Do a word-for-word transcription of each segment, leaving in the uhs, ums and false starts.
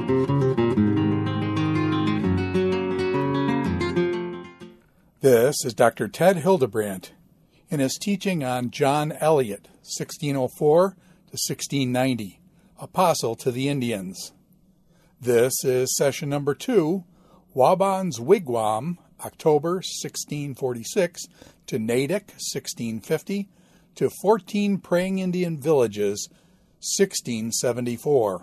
This is Doctor Ted Hildebrandt in his teaching on John Eliot, sixteen oh four to sixteen ninety, Apostle to the Indians. This is session number two, Wabauns Wigwam, October sixteen forty-six to Natick, sixteen fifty, to fourteen Praying Indian Villages, sixteen seventy-four.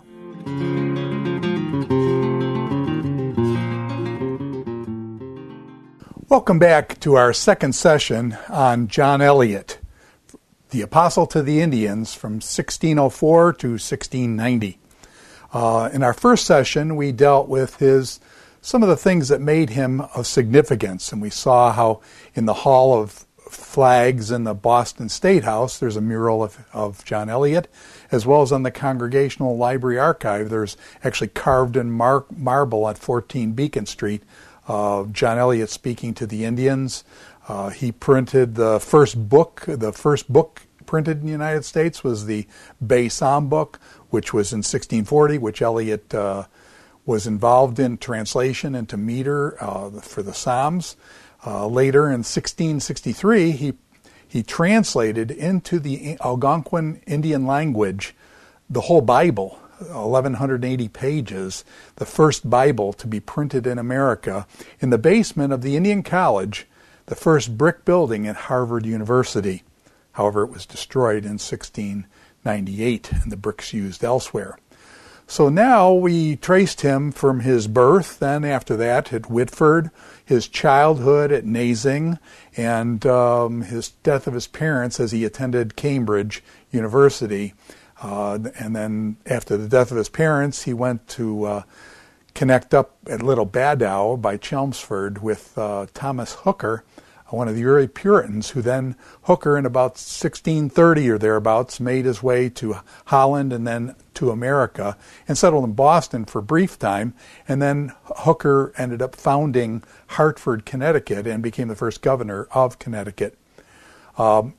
Welcome back to our second session on John Eliot, the Apostle to the Indians from sixteen oh four to sixteen ninety. Uh, in our first session, we dealt with his some of the things that made him of significance, and we saw how in the Hall of Flags in the Boston State House, there's a mural of, of John Eliot, as well as on the Congregational Library Archive, there's actually carved in mar- marble at fourteen Beacon Street, Uh, John Eliot speaking to the Indians. Uh, he printed the first book. The first book printed in the United States was the Bay Psalm book, which was in sixteen forty, which Eliot uh, was involved in translation into meter uh, for the Psalms. Uh, later in sixteen sixty-three, he he translated into the Algonquin Indian language the whole Bible, eleven eighty pages, the first Bible to be printed in America, in the basement of the Indian College, the first brick building at Harvard University. However, it was destroyed in sixteen ninety-eight, and the bricks used elsewhere. So now we traced him from his birth, then after that at Whitford, his childhood at Nasing, and um, his death of his parents as he attended Cambridge University. Uh, and then after the death of his parents, he went to uh, connect up at Little Badow by Chelmsford with uh, Thomas Hooker, one of the early Puritans, who then, Hooker in about sixteen thirty or thereabouts, made his way to Holland and then to America and settled in Boston for a brief time. And then Hooker ended up founding Hartford, Connecticut, and became the first governor of Connecticut. Um,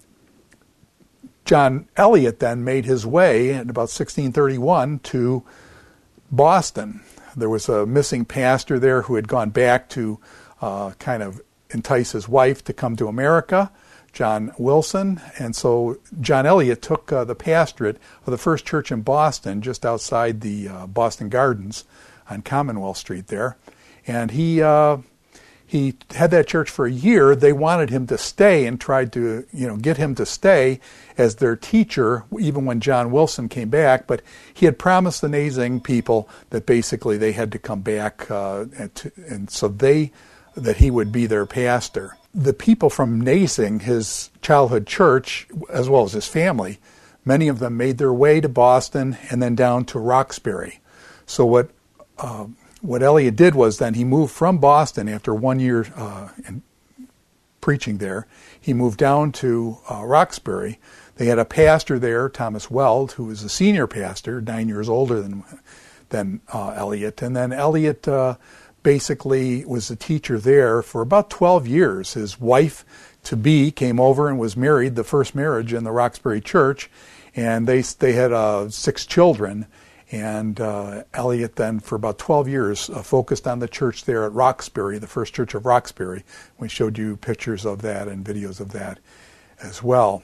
John Eliot then made his way in about sixteen thirty-one to Boston. There was a missing pastor there who had gone back to uh, kind of entice his wife to come to America, John Wilson. And so John Eliot took uh, the pastorate of the first church in Boston, just outside the uh, Boston Gardens on Commonwealth Street there. And he... Uh, He had that church for a year. They wanted him to stay and tried to, you know, get him to stay as their teacher, even when John Wilson came back. But he had promised the Nasing people that basically they had to come back, uh, and, to, and so they, that he would be their pastor. The people from Nasing, his childhood church, as well as his family, many of them made their way to Boston and then down to Roxbury. So what... Uh, What Eliot did was then he moved from Boston after one year uh, in preaching there. He moved down to uh, Roxbury. They had a pastor there, Thomas Weld, who was a senior pastor, nine years older than than uh, Eliot. And then Eliot uh, basically was a teacher there for about twelve years. His wife-to-be came over and was married, the first marriage in the Roxbury church, and they they had uh, six children. And uh, Eliot then, for about twelve years, uh, focused on the church there at Roxbury, the first church of Roxbury. We showed you pictures of that and videos of that as well.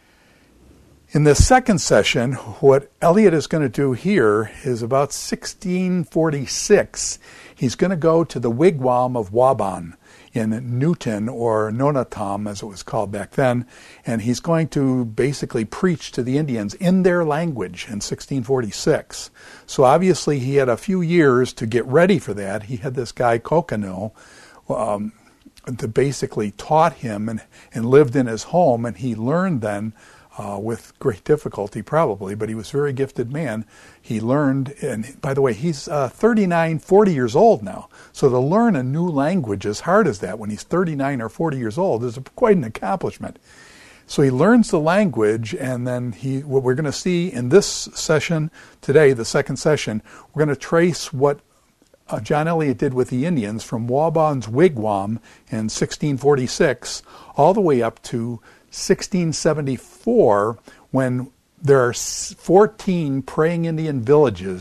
In this second session, what Eliot is going to do here is about sixteen forty-six. He's going to go to the wigwam of Waban in Newton, or Nonatom as it was called back then, and he's going to basically preach to the Indians in their language in sixteen forty-six. So obviously he had a few years to get ready for that. He had this guy Coconut um, that basically taught him and, and lived in his home, and he learned then Uh, with great difficulty probably, but he was a very gifted man. He learned, and by the way, he's uh, thirty-nine, forty years old now. So to learn a new language as hard as that when he's thirty-nine or forty years old is quite an accomplishment. So he learns the language, and then he, what we're going to see in this session today, the second session, we're going to trace what uh, John Eliot did with the Indians from Wabauns Wigwam in sixteen forty-six all the way up to sixteen seventy-four, when there are fourteen Praying Indian Villages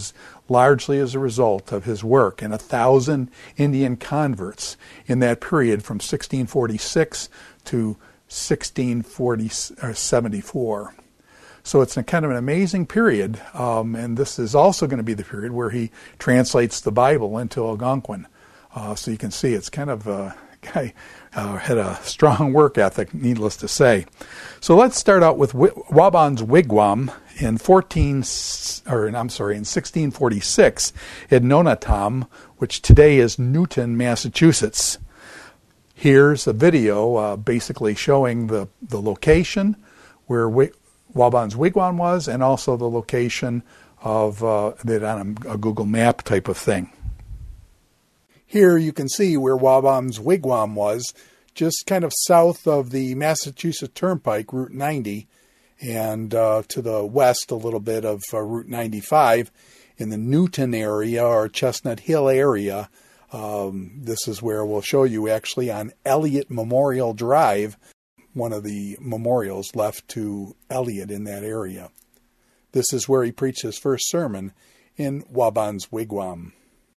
largely as a result of his work, and a thousand Indian converts in that period from sixteen forty-six to sixteen seventy-four. So it's a kind of an amazing period, um, and this is also going to be the period where he translates the Bible into Algonquin. Uh, so you can see it's kind of a guy uh, had a strong work ethic, needless to say. So let's start out with w- Wabon's wigwam in fourteen, or I'm sorry, in sixteen forty-six in Nonatam, which today is Newton, Massachusetts. Here's a video uh, basically showing the, the location where w- Wabon's wigwam was, and also the location of uh, it on a, a Google map type of thing. Here you can see where Wabon's wigwam was, just kind of south of the Massachusetts Turnpike, Route ninety, and uh, to the west a little bit of uh, Route ninety-five in the Newton area or Chestnut Hill area. Um, this is where we'll show you actually on Eliot Memorial Drive, one of the memorials left to Eliot in that area. This is where he preached his first sermon in Wabon's wigwam.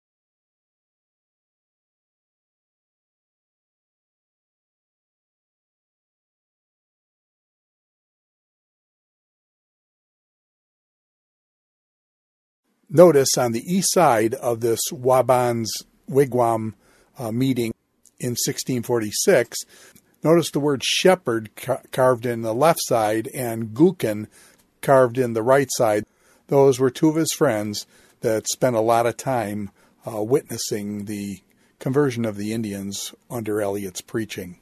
Notice on the east side of this Wabon's wigwam uh, meeting in sixteen forty-six, notice the word shepherd ca- carved in the left side and Gookin carved in the right side. Those were two of his friends that spent a lot of time uh, witnessing the conversion of the Indians under Eliot's preaching.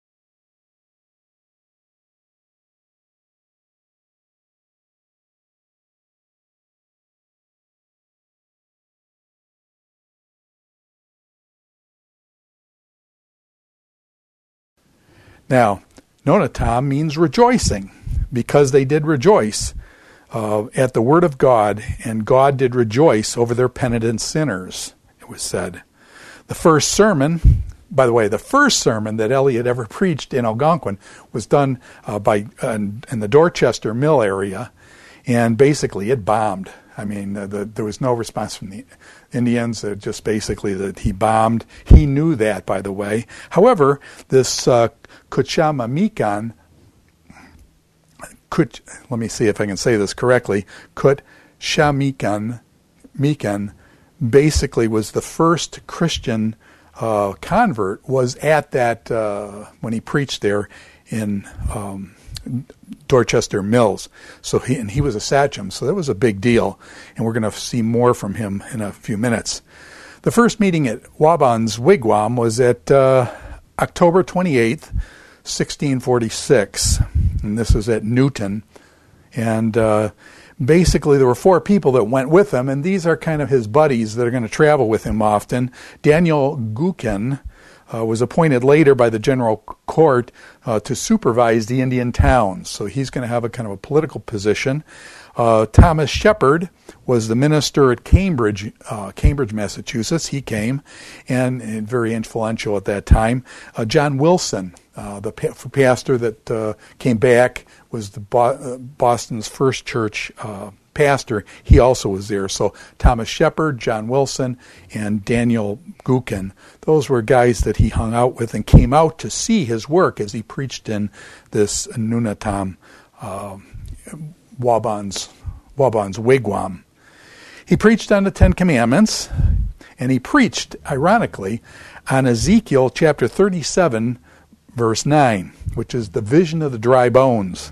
Now, Nonatam means rejoicing, because they did rejoice uh, at the word of God, and God did rejoice over their penitent sinners, it was said. The first sermon, by the way, the first sermon that Eliot ever preached in Algonquin was done uh, by uh, in, in the Dorchester Mill area, and basically it bombed. I mean, uh, the, there was no response from the Indians, uh, just basically that he bombed. He knew that, by the way. However, this uh, Kutchamikan, Kut, let me see if I can say this correctly, Kutchamikan Mikan basically was the first Christian uh, convert, was at that, uh, when he preached there in um, Dorchester Mills. So he and he was a sachem, so that was a big deal, and we're going to see more from him in a few minutes. The first meeting at Wabon's wigwam was at uh, October twenty-eighth, sixteen forty-six, and this was at Newton. And uh, basically there were four people that went with him, and these are kind of his buddies that are going to travel with him often. Daniel Gookin Uh, was appointed later by the General Court uh, to supervise the Indian towns. So he's going to have a kind of a political position. Uh, Thomas Shepard was the minister at Cambridge, uh, Cambridge, Massachusetts. He came, and, and very influential at that time. Uh, John Wilson, uh, the pa- pastor that uh, came back, was the Bo- uh, Boston's first church uh, pastor. He also was there. So Thomas Shepard, John Wilson, and Daniel Gookin, those were guys that he hung out with and came out to see his work as he preached in this Nunatam, uh, Wabon's, Wabon's wigwam. He preached on the Ten Commandments, and he preached, ironically, on Ezekiel chapter thirty-seven, verse nine, which is the vision of the dry bones.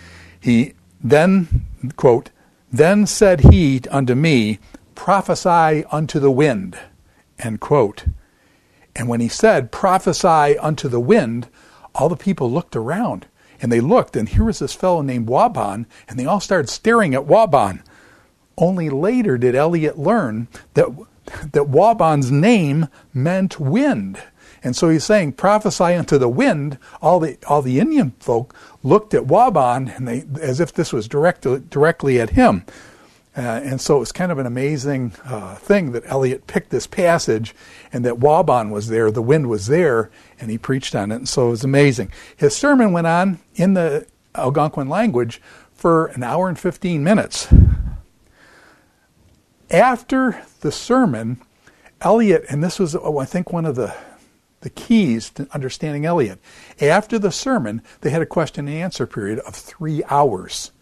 He then, quote, "Then said he unto me, prophesy unto the wind," end quote. And when he said, prophesy unto the wind, all the people looked around. And they looked, and here was this fellow named Wabon, and they all started staring at Wabon. Only later did Eliot learn that, that Wabon's name meant wind. And so he's saying, prophesy unto the wind. All the all the Indian folk looked at Wabon, and they as if this was direct, directly at him. Uh, and so it was kind of an amazing uh, thing that Eliot picked this passage, and that Wabon was there, the wind was there, and he preached on it. And so it was amazing. His sermon went on in the Algonquin language for an hour and fifteen minutes. After the sermon, Eliot, and this was, oh, I think, one of the, the keys to understanding Eliot, after the sermon, they had a question and answer period of three hours.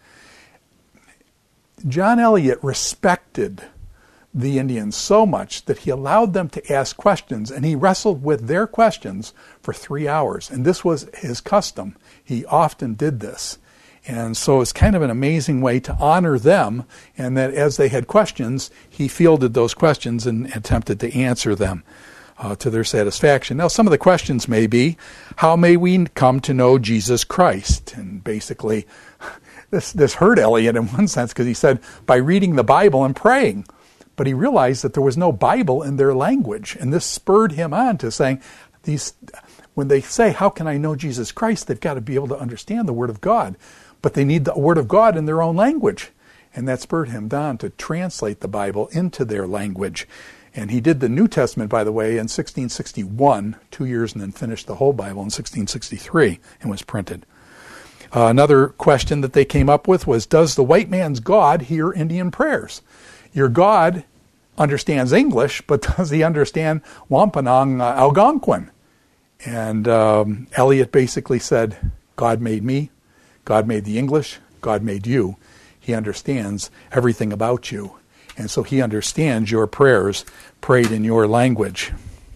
John Eliot respected the Indians so much that he allowed them to ask questions, and he wrestled with their questions for three hours. And this was his custom. He often did this. And so it's kind of an amazing way to honor them, and that as they had questions, he fielded those questions and attempted to answer them uh, to their satisfaction. Now, some of the questions may be, how may we come to know Jesus Christ? And basically, this, this hurt Eliot in one sense, because he said, by reading the Bible and praying. But he realized that there was no Bible in their language, and this spurred him on to saying, these, when they say, how can I know Jesus Christ, they've got to be able to understand the Word of God. But they need the Word of God in their own language. And that spurred him on to translate the Bible into their language. And he did the New Testament, by the way, in sixteen sixty-one, two years, and then finished the whole Bible in sixteen sixty-three, and was printed. Uh, another question that they came up with was, does the white man's God hear Indian prayers? Your God understands English, but does he understand Wampanoag uh, Algonquin? And um, Eliot basically said, God made me, God made the English, God made you. He understands everything about you. And so he understands your prayers prayed in your language.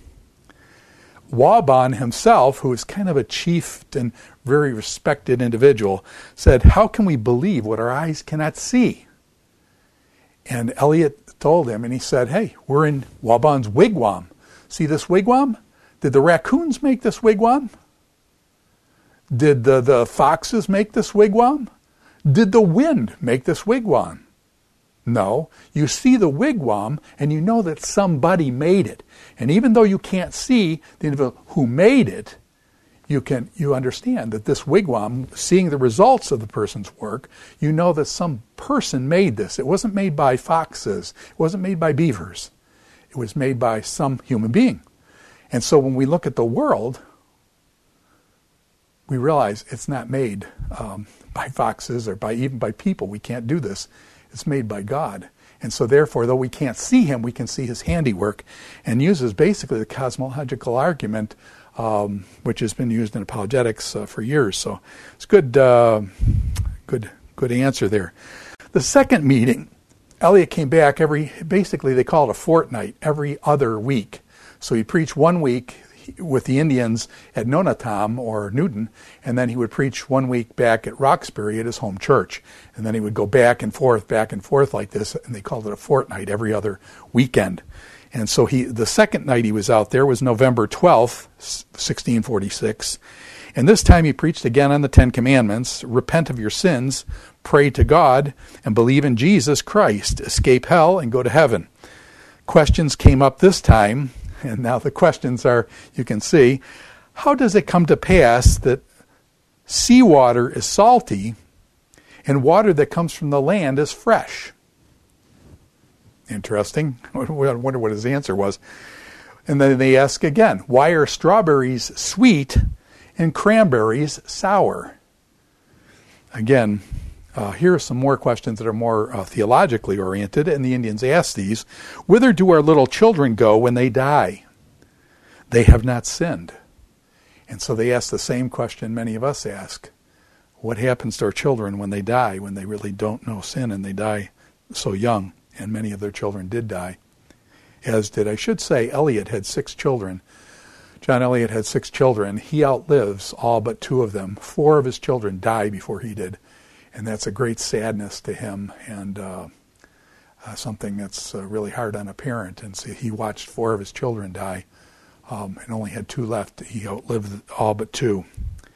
Waban himself, who is kind of a chief and very respected individual, said, how can we believe what our eyes cannot see? And Eliot told him, and he said, hey, we're in Waban's wigwam. See this wigwam? Did the raccoons make this wigwam? Did the, the foxes make this wigwam? Did the wind make this wigwam? No. You see the wigwam, and you know that somebody made it. And even though you can't see the individual who made it, you can you understand that this wigwam, seeing the results of the person's work, you know that some person made this. It wasn't made by foxes. It wasn't made by beavers. It was made by some human being. And so when we look at the world, we realize it's not made um, by foxes or by even by people. We can't do this. It's made by God. And so therefore, though we can't see him, we can see his handiwork, and uses basically the cosmological argument, um, which has been used in apologetics uh, for years. So it's good, uh, good, good answer there. The second meeting, Eliot came back every, basically they call it a fortnight, every other week. So he preached one week with the Indians at Nonatam or Newton, and then he would preach one week back at Roxbury at his home church. And then he would go back and forth, back and forth like this, and they called it a fortnight every other weekend. And so he, the second night he was out there was November twelfth, sixteen forty-six. And this time he preached again on the Ten Commandments, repent of your sins, pray to God, and believe in Jesus Christ, escape hell, and go to heaven. Questions came up this time, and now the questions are, you can see, how does it come to pass that seawater is salty and water that comes from the land is fresh? Interesting. I wonder what his answer was. And then they ask again, why are strawberries sweet and cranberries sour? Again, uh, here are some more questions that are more uh, theologically oriented, and the Indians ask these. Whither do our little children go when they die? They have not sinned. And so they ask the same question many of us ask. What happens to our children when they die, when they really don't know sin and they die so young? And many of their children did die, as did, I should say, Eliot had six children. John Eliot had six children. He outlives all but two of them. Four of his children died before he did. And that's a great sadness to him, and uh, uh, something that's uh, really hard on a parent. And so he watched four of his children die um, and only had two left. He outlived all but two.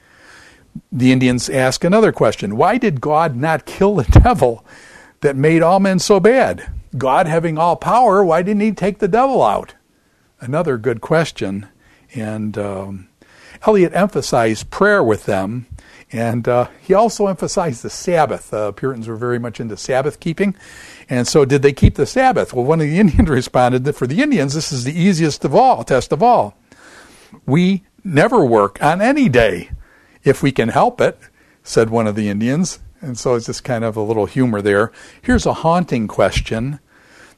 The Indians ask another question. Why did God not kill the devil that made all men so bad? God having all power, why didn't he take the devil out? Another good question. And um, Eliot emphasized prayer with them, and uh, he also emphasized the Sabbath. Uh, Puritans were very much into Sabbath keeping, and so did they keep the Sabbath? Well, one of the Indians responded that for the Indians, this is the easiest of all, test of all. We never work on any day if we can help it, said one of the Indians. And so it's just kind of a little humor there. Here's a haunting question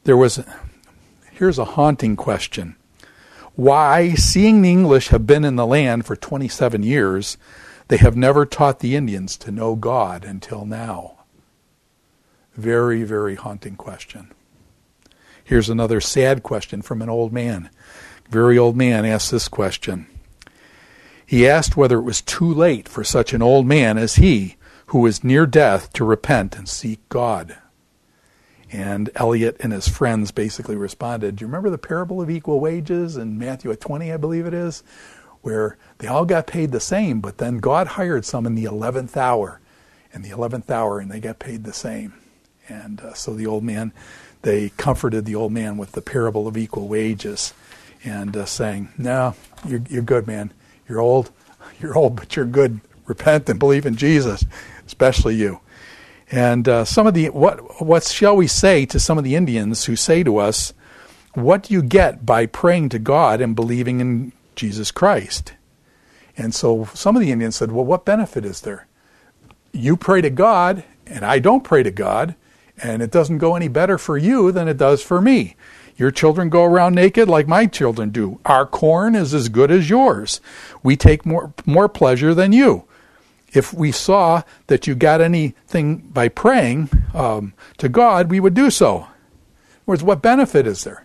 There was, here's a haunting question. Why, seeing the English have been in the land for twenty-seven years, they have never taught the Indians to know God until now? Very, very haunting question. Here's another sad question from an old man. Very old man asked this question. He asked whether it was too late for such an old man as he, who was near death, to repent and seek God. And Eliot and his friends basically responded, do you remember the parable of equal wages in Matthew twenty, I believe it is, where they all got paid the same, but then God hired some in the eleventh hour, in the eleventh hour, and they got paid the same. And uh, so the old man, they comforted the old man with the parable of equal wages and uh, saying, no, you're, you're good, man. You're old, you're old, but you're good. Repent and believe in Jesus, especially you. And uh, some of the, what what shall we say to some of the Indians who say to us, what do you get by praying to God and believing in Jesus Christ? And so some of the Indians said, well, what benefit is there? You pray to God, and I don't pray to God, and it doesn't go any better for you than it does for me. Your children go around naked like my children do. Our corn is as good as yours. We take more more pleasure than you. If we saw that you got anything by praying um, to God, we would do so. In other words, what benefit is there?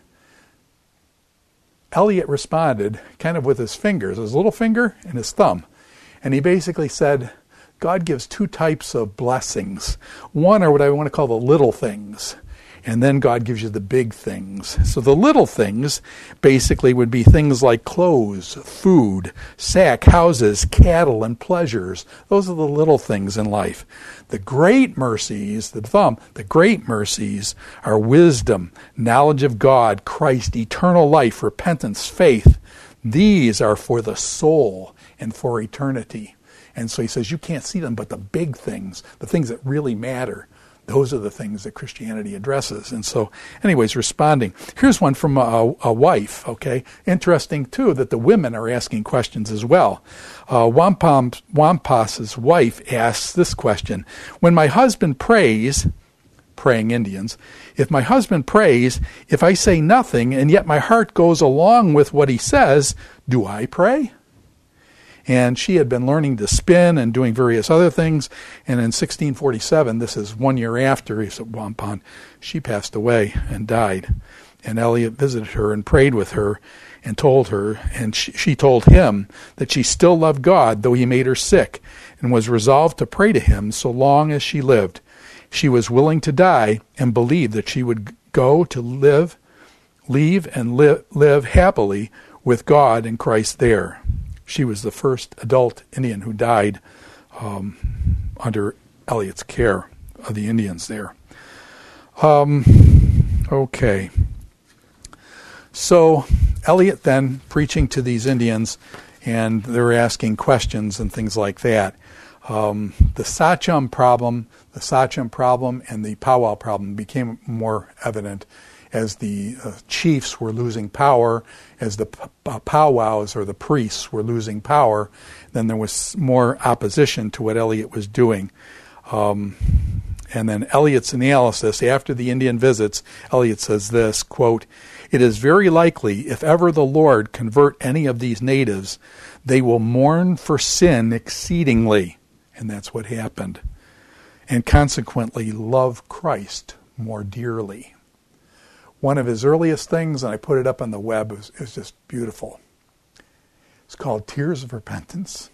Eliot responded kind of with his fingers, his little finger and his thumb. And he basically said, God gives two types of blessings. One are what I want to call the little things. And then God gives you the big things. So the little things basically would be things like clothes, food, sack, houses, cattle, and pleasures. Those are the little things in life. The great mercies, the thumb, the great mercies are wisdom, knowledge of God, Christ, eternal life, repentance, faith. These are for the soul and for eternity. And so he says you can't see them, but the big things, the things that really matter, those are the things that Christianity addresses. And so, anyways, responding. Here's one from a, a wife, okay? Interesting, too, that the women are asking questions as well. Uh, Wampum, Wampas's wife asks this question. When my husband prays, praying Indians, if my husband prays, if I say nothing and yet my heart goes along with what he says, do I pray? And she had been learning to spin and doing various other things. And in sixteen forty-seven, this is one year after he said Wampum, she passed away and died. And Eliot visited her and prayed with her and told her, and she, she told him that she still loved God, though he made her sick, and was resolved to pray to him so long as she lived. She was willing to die and believed that she would go to live, leave and live, live happily with God and Christ there. She was the first adult Indian who died um, under Eliot's care of the Indians there. Um, okay. So Eliot then preaching to these Indians, and they're asking questions and things like that. Um, the Sachem problem, the Sachem problem and the powwow problem became more evident as the uh, chiefs were losing power, as the p- p- powwows or the priests were losing power. Then there was more opposition to what Eliot was doing. Um, and then Eliot's analysis, after the Indian visits, Eliot says this, quote, "It is very likely, if ever the Lord convert any of these natives, they will mourn for sin exceedingly." And that's what happened. And consequently love Christ more dearly. One of his earliest things, and I put it up on the web, is, is just beautiful. It's called Tears of Repentance.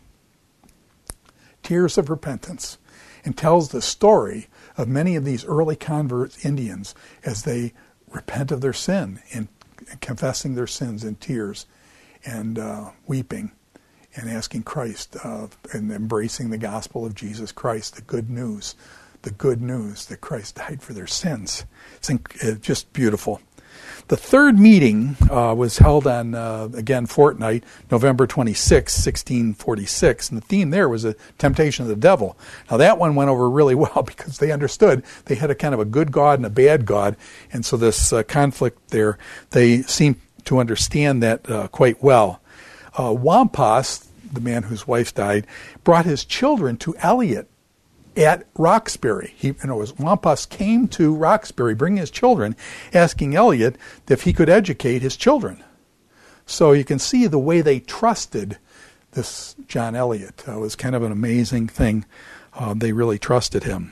Tears of Repentance. And tells the story of many of these early convert Indians as they repent of their sin and, and confessing their sins in tears and uh, weeping and asking Christ uh, and embracing the gospel of Jesus Christ, the good news. The good news that Christ died for their sins. It's inc- just beautiful. The third meeting uh, was held on, uh, again, fortnight, November twenty-sixth, sixteen forty-six, and the theme there was a temptation of the devil. Now that one went over really well because they understood they had a kind of a good God and a bad God, and so this uh, conflict there, they seemed to understand that uh, quite well. Uh, Wampas, the man whose wife died, brought his children to Eliot at Roxbury. He, you know, Wampus came to Roxbury, bringing his children, asking Eliot if he could educate his children. So you can see the way they trusted this John Eliot. It was kind of an amazing thing. Uh, they really trusted him.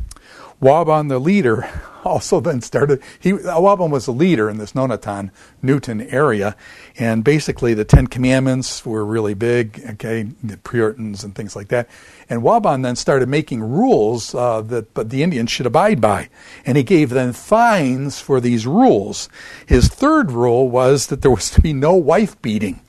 Waban, the leader, also then started, he, Waban was a leader in this Nonatan, Newton area, and basically the Ten Commandments were really big, okay, the Puritans and things like that. And Waban then started making rules uh, that but the Indians should abide by, and he gave them fines for these rules. His third rule was that there was to be no wife beating,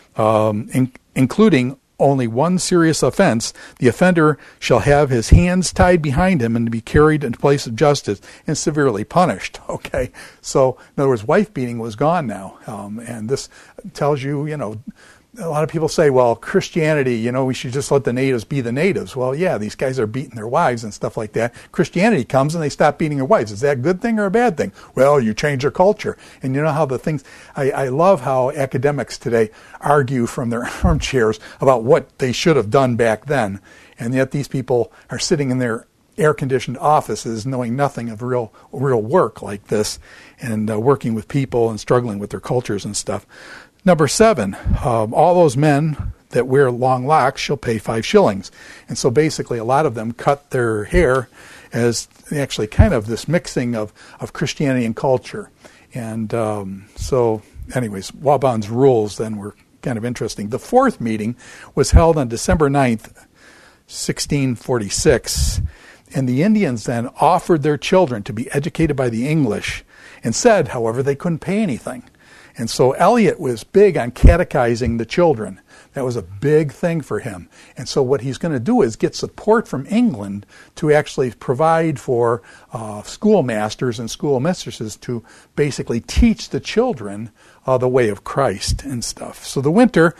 um, in, including only one serious offense. The offender shall have his hands tied behind him and to be carried into place of justice and severely punished. Okay, so in other words, wife beating was gone now, um, and this tells you, you know, a lot of people say, well, Christianity, you know, we should just let the natives be the natives. Well, yeah, these guys are beating their wives and stuff like that. Christianity comes and they stop beating their wives. Is that a good thing or a bad thing? Well, you change their culture. And you know how the things, I, I love how academics today argue from their armchairs about what they should have done back then. And yet these people are sitting in their air-conditioned offices knowing nothing of real real work like this, and uh, working with people and struggling with their cultures and stuff. Number seven, um, all those men that wear long locks shall pay five shillings. And so basically a lot of them cut their hair as actually kind of this mixing of, of Christianity and culture. And um, so anyways, Waban's rules then were kind of interesting. The fourth meeting was held on December ninth, sixteen forty-six, and the Indians then offered their children to be educated by the English and said, however, they couldn't pay anything. And so Eliot was big on catechizing the children. That was a big thing for him. And so what he's going to do is get support from England to actually provide for uh, schoolmasters and schoolmistresses to basically teach the children uh, the way of Christ and stuff. So the winter,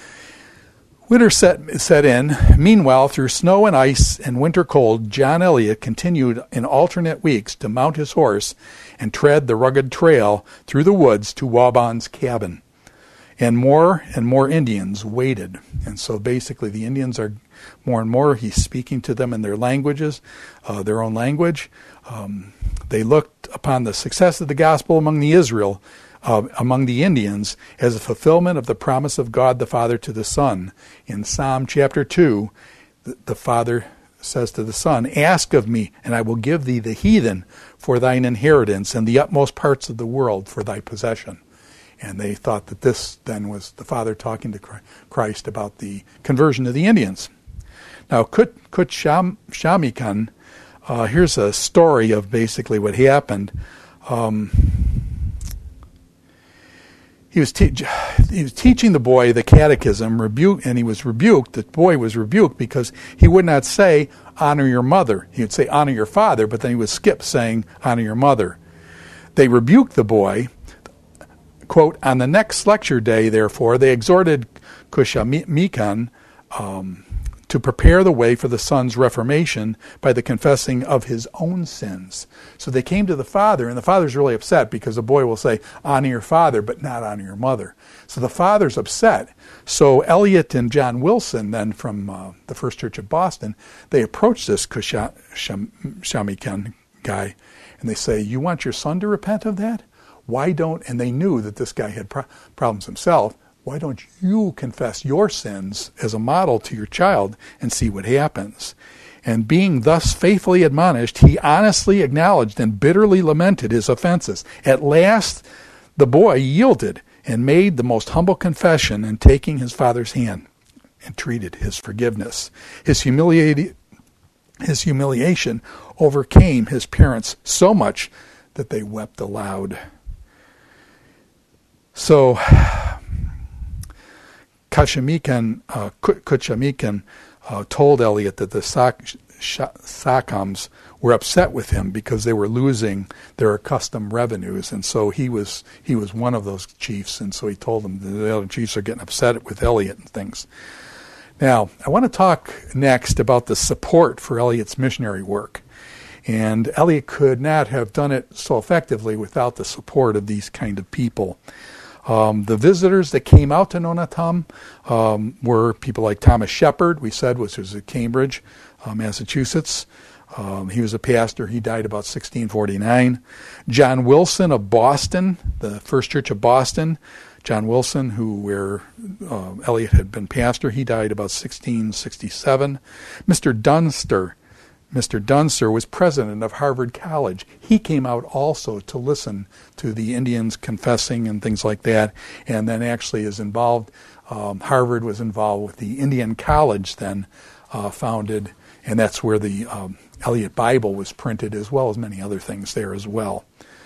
winter set, set in. Meanwhile, through snow and ice and winter cold, John Eliot continued in alternate weeks to mount his horse and tread the rugged trail through the woods to Waban's cabin. And more and more Indians waited. And so basically the Indians are more and more, he's speaking to them in their languages, uh, their own language. Um, they looked upon the success of the gospel among the Israel, uh, among the Indians, as a fulfillment of the promise of God the Father to the Son. In Psalm chapter two, the, the Father says to the Son, ask of me, and I will give thee the heathen for thine inheritance, and the utmost parts of the world for thy possession. And they thought that this then was the Father talking to Christ about the conversion of the Indians. Now, Kut, Kut Sham, Shamikan, uh, here's a story of basically what happened. Um, he was te- he was teaching the boy the catechism, rebuke, and he was rebuked. The boy was rebuked because he would not say, honor your mother. He would say, honor your father, but then he would skip saying, honor your mother. They rebuked the boy. Quote, on the next lecture day, therefore, they exhorted Cushamikan um, to prepare the way for the son's reformation by the confessing of his own sins. So they came to the father, and the father's really upset because the boy will say, honor your father, but not honor your mother. So the father's upset. So Eliot and John Wilson, then from uh, the First Church of Boston, they approach this Cushamikan guy, and they say, you want your son to repent of that? Why don't, and they knew that this guy had pro- problems himself, why don't you confess your sins as a model to your child and see what happens? And being thus faithfully admonished, he honestly acknowledged and bitterly lamented his offenses. At last, the boy yielded and made the most humble confession, and taking his father's hand, entreated his forgiveness. His humiliated, his humiliation overcame his parents so much that they wept aloud. So, Cushamikan, uh, Cushamikan uh, told Eliot that the Sak- Sakams were upset with him because they were losing their accustomed revenues, and so he was he was one of those chiefs, and so he told them that the other chiefs are getting upset with Eliot and things. Now, I want to talk next about the support for Eliot's missionary work. And Eliot could not have done it so effectively without the support of these kind of people. Um, the visitors that came out to Nonatam um, were people like Thomas Shepard, we said, which was at Cambridge, uh, Massachusetts. Um, he was a pastor. He died about sixteen forty-nine. John Wilson of Boston, the First Church of Boston. John Wilson, who where uh, Eliot had been pastor, he died about sixteen sixty-seven. Mister Dunster, Mister Dunster was president of Harvard College. He came out also to listen to the Indians confessing and things like that, and then actually is involved. Um, Harvard was involved with the Indian College then uh, founded, and that's where the um, Eliot Bible was printed, as well as many other things there as well.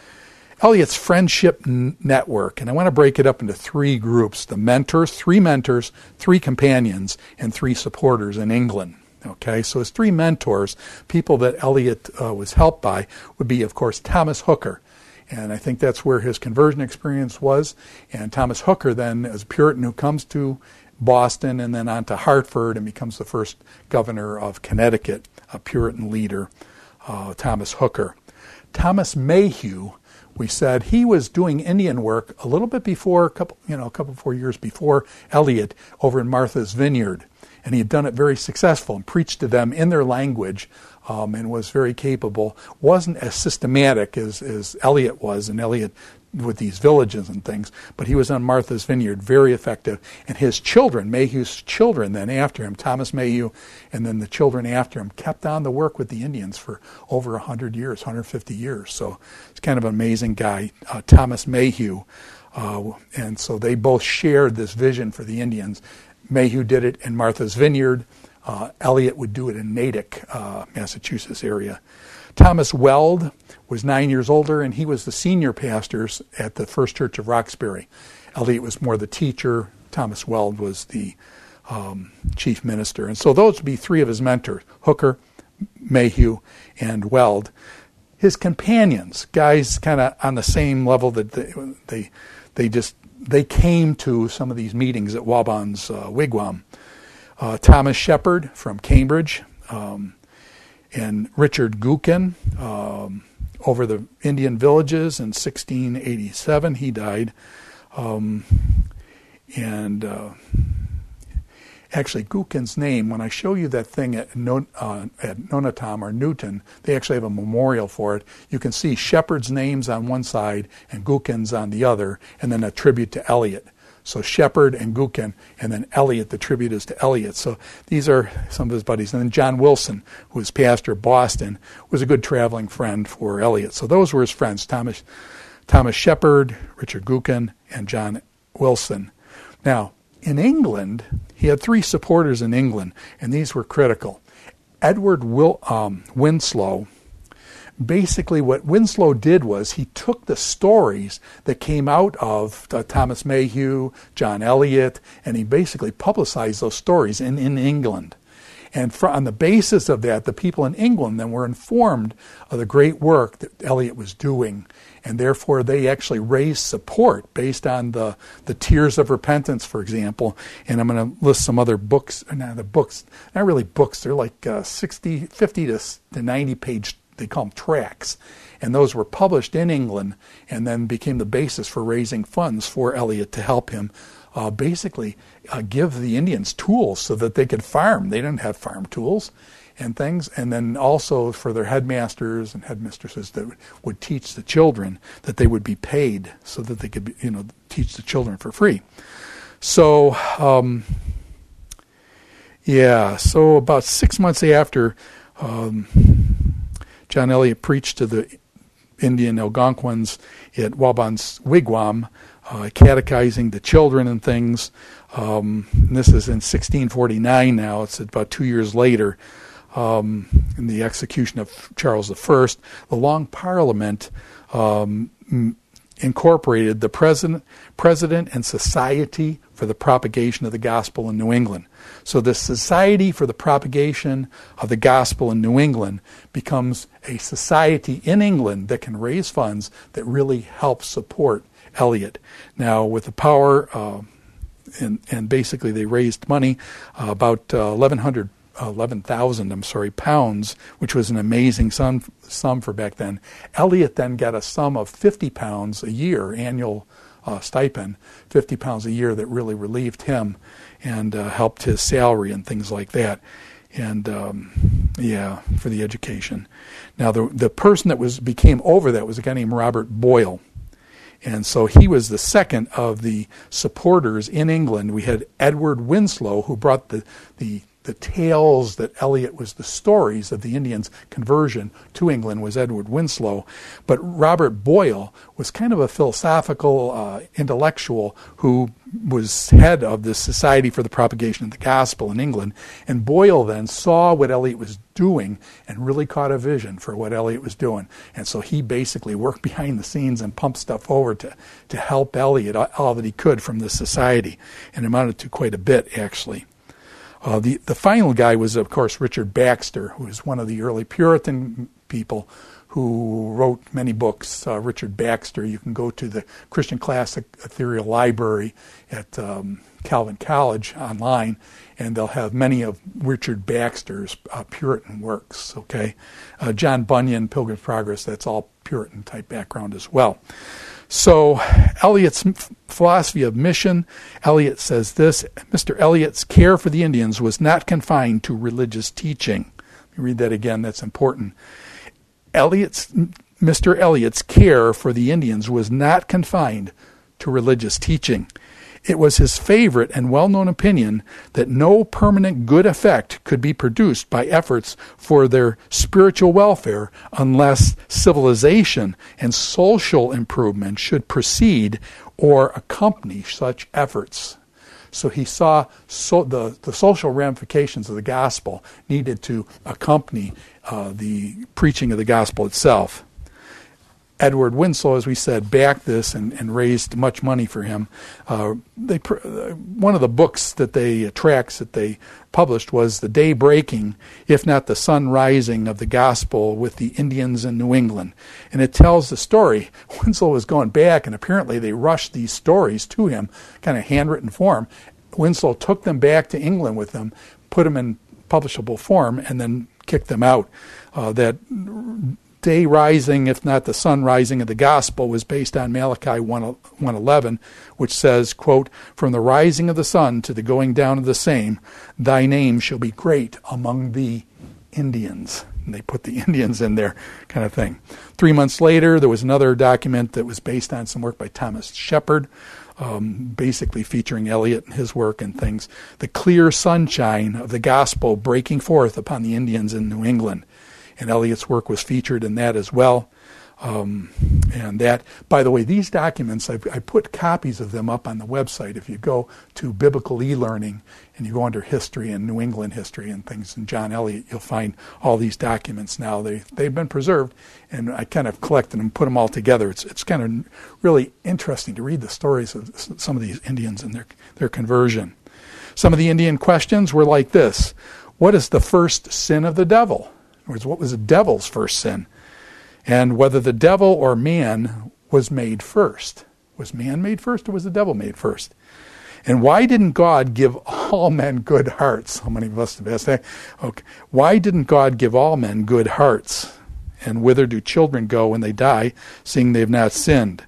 Eliot's friendship n- network, and I want to break it up into three groups: the mentors, three mentors, three companions, and three supporters in England. Okay, so his three mentors, people that Eliot uh, was helped by, would be, of course, Thomas Hooker. And I think that's where his conversion experience was. And Thomas Hooker then is a Puritan who comes to Boston and then on to Hartford and becomes the first governor of Connecticut, a Puritan leader, uh, Thomas Hooker. Thomas Mayhew, we said he was doing Indian work a little bit before, a couple, you know, a couple four years before Eliot over in Martha's Vineyard. And he had done it very successful and preached to them in their language um, and was very capable. Wasn't as systematic as, as Eliot was, and Eliot with these villages and things, but he was on Martha's Vineyard, very effective. And his children, Mayhew's children then after him, Thomas Mayhew, and then the children after him, kept on the work with the Indians for over one hundred years, one hundred fifty years. So it's kind of an amazing guy, uh, Thomas Mayhew. Uh, and so they both shared this vision for the Indians. Mayhew did it in Martha's Vineyard. Uh, Eliot would do it in Natick, uh, Massachusetts area. Thomas Weld was nine years older, and he was the senior pastor at the First Church of Roxbury. Eliot was more the teacher. Thomas Weld was the um, chief minister. And so those would be three of his mentors, Hooker, Mayhew, and Weld. His companions, guys kind of on the same level that they, they, they just, they came to some of these meetings at Wabon's uh, wigwam. Uh, Thomas Shepard from Cambridge, um, and Richard Gookin um, over the Indian villages in sixteen eighty-seven. He died. Um, and uh, actually, Gookin's name, when I show you that thing at, no, uh, at Nonatom or Newton, they actually have a memorial for it. You can see Shepard's name's on one side and Gookin's on the other, and then a tribute to Eliot. So Shepard and Gookin, and then Eliot, the tribute is to Eliot. So these are some of his buddies. And then John Wilson, who was pastor of Boston, was a good traveling friend for Eliot. So those were his friends, Thomas Thomas Shepard, Richard Gookin, and John Wilson. Now, in England, he had three supporters in England, and these were critical. Edward Wil- um, Winslow. Basically, what Winslow did was he took the stories that came out of uh, Thomas Mayhew, John Eliot, and he basically publicized those stories in, in England. And for, on the basis of that, the people in England then were informed of the great work that Eliot was doing, and therefore they actually raised support based on the, the Tears of Repentance, for example. And I'm going to list some other books. Now, the books, not really books, they're like uh, sixty, fifty to ninety page, they call them tracts. And those were published in England and then became the basis for raising funds for Eliot to help him uh, basically uh, give the Indians tools so that they could farm. They didn't have farm tools and things. And then also for their headmasters and headmistresses that would teach the children, that they would be paid so that they could, you know, teach the children for free. So, um, yeah, so about six months after um, John Eliot preached to the Indian Algonquins at Wabon's wigwam, uh, catechizing the children and things. Um, and this is in sixteen forty-nine now. It's about two years later. Um, in the execution of Charles the First, the Long Parliament um, m- incorporated the President, President and Society for the Propagation of the Gospel in New England. So the Society for the Propagation of the Gospel in New England becomes a society in England that can raise funds that really help support Eliot. Now, with the power, uh, and, and basically they raised money, uh, about uh, eleven hundred eleven thousand, I'm sorry, pounds, which was an amazing sum, sum for back then. Eliot then got a sum of fifty pounds a year, annual uh, stipend, fifty pounds a year that really relieved him and uh, helped his salary and things like that. And um, Yeah, for the education. Now, the the person that was became over that was a guy named Robert Boyle. And so he was the second of the supporters in England. We had Edward Winslow, who brought the, the, the tales that Eliot was the stories of the Indians' conversion to England, was Edward Winslow. But Robert Boyle was kind of a philosophical uh, intellectual who was head of the Society for the Propagation of the Gospel in England. And Boyle then saw what Eliot was doing and really caught a vision for what Eliot was doing. And so he basically worked behind the scenes and pumped stuff over to, to help Eliot all that he could from the society. And it amounted to quite a bit, actually. Uh, the, the final guy was, of course, Richard Baxter, who was one of the early Puritan people who wrote many books. Uh, Richard Baxter, you can go to the Christian Classic Ethereal Library at um, Calvin College online, and they'll have many of Richard Baxter's uh, Puritan works, okay? Uh, John Bunyan, Pilgrim's Progress, that's all Puritan-type background as well. So Eliot's philosophy of mission, Eliot says this: Mister Eliot's care for the Indians was not confined to religious teaching. Let me read that again, that's important. Eliot's, Mister Eliot's care for the Indians was not confined to religious teaching. It was his favorite and well-known opinion that no permanent good effect could be produced by efforts for their spiritual welfare unless civilization and social improvement should precede or accompany such efforts. So he saw so the, the social ramifications of the gospel needed to accompany uh, the preaching of the gospel itself. Edward Winslow, as we said, backed this and, and raised much money for him. Uh, they, one of the books that they, uh, tracts that they published was The Day Breaking, If Not the Sun Rising of the Gospel with the Indians in New England. And it tells the story. Winslow was going back, and apparently they rushed these stories to him, kind of handwritten form. Winslow took them back to England with them, put them in publishable form, and then kicked them out. Uh, that day rising, if not the sun rising of the gospel, was based on Malachi one eleven, which says, quote, "From the rising of the sun to the going down of the same, thy name shall be great among the Indians." And they put the Indians in there, kind of thing. Three months later, there was another document that was based on some work by Thomas Shepard, um, basically featuring Eliot and his work and things. The clear sunshine of the gospel breaking forth upon the Indians in New England. And Eliot's work was featured in that as well. Um, and that, by the way, these documents, I've, I put copies of them up on the website. If you go to Biblical E-Learning and you go under history and New England history and things and John Eliot, you'll find all these documents now. They, they've been preserved, and I kind of collected them and put them all together. It's, it's kind of really interesting to read the stories of some of these Indians and their, their conversion. Some of the Indian questions were like this: what is the first sin of the devil? In other words, what was the devil's first sin? And whether the devil or man was made first. Was man made first, or was the devil made first? And why didn't God give all men good hearts? How many of us have asked that? Okay. Why didn't God give all men good hearts? And whither do children go when they die, seeing they have not sinned?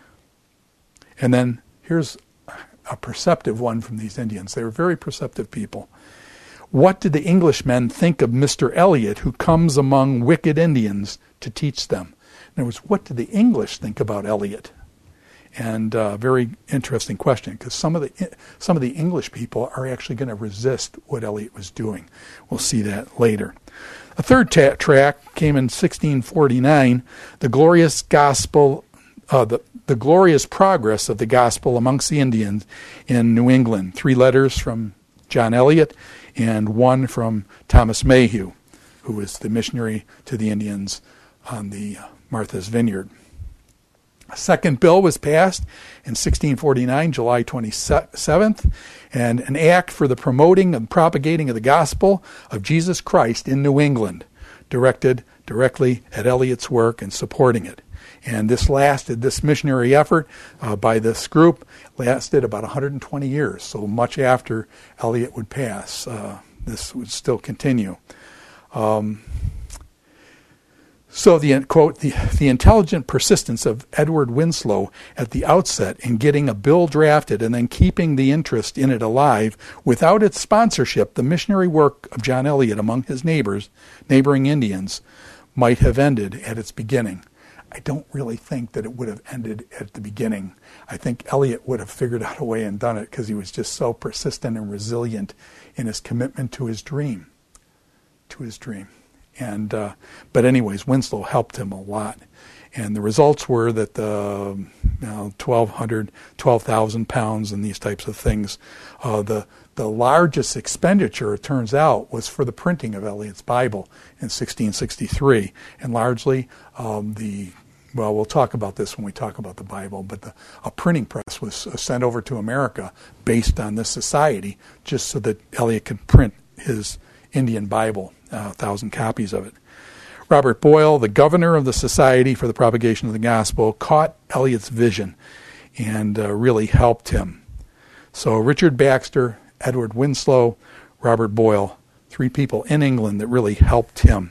And then here's a perceptive one from these Indians. They were very perceptive people. What did the Englishmen think of Mister Eliot, who comes among wicked Indians to teach them? In other words, what did the English think about Eliot? And a uh, very interesting question, because some of the some of the English people are actually going to resist what Eliot was doing. We'll see that later. A third ta- tract came in sixteen forty-nine, the glorious gospel, uh, the the glorious progress of the gospel amongst the Indians in New England. Three letters from John Eliot, and one from Thomas Mayhew, who was the missionary to the Indians on the Martha's Vineyard. A second bill was passed in sixteen forty-nine, July twenty-seventh, and an act for the promoting and propagating of the gospel of Jesus Christ in New England, directed directly at Eliot's work and supporting it. And this lasted, this missionary effort uh, by this group lasted about one hundred twenty years, so much after Eliot would pass. Uh, this would still continue. Um, So the quote, the, the intelligent persistence of Edward Winslow at the outset in getting a bill drafted and then keeping the interest in it alive, without its sponsorship, the missionary work of John Eliot among his neighbors, neighboring Indians, might have ended at its beginning. I don't really think that it would have ended at the beginning. I think Eliot would have figured out a way and done it because he was just so persistent and resilient in his commitment to his dream, to his dream. And uh, but anyways, Winslow helped him a lot, and the results were that the you know, twelve hundred, twelve thousand pounds and these types of things. Uh, the the largest expenditure, it turns out, was for the printing of Eliot's Bible in sixteen sixty-three, and largely um, the well, we'll talk about this when we talk about the Bible, but the, a printing press was sent over to America based on this society, just so that Eliot could print his Indian Bible. A thousand copies of it. Robert Boyle, the governor of the Society for the Propagation of the Gospel, caught Eliot's vision and uh, really helped him. So Richard Baxter, Edward Winslow, Robert Boyle, three people in England that really helped him.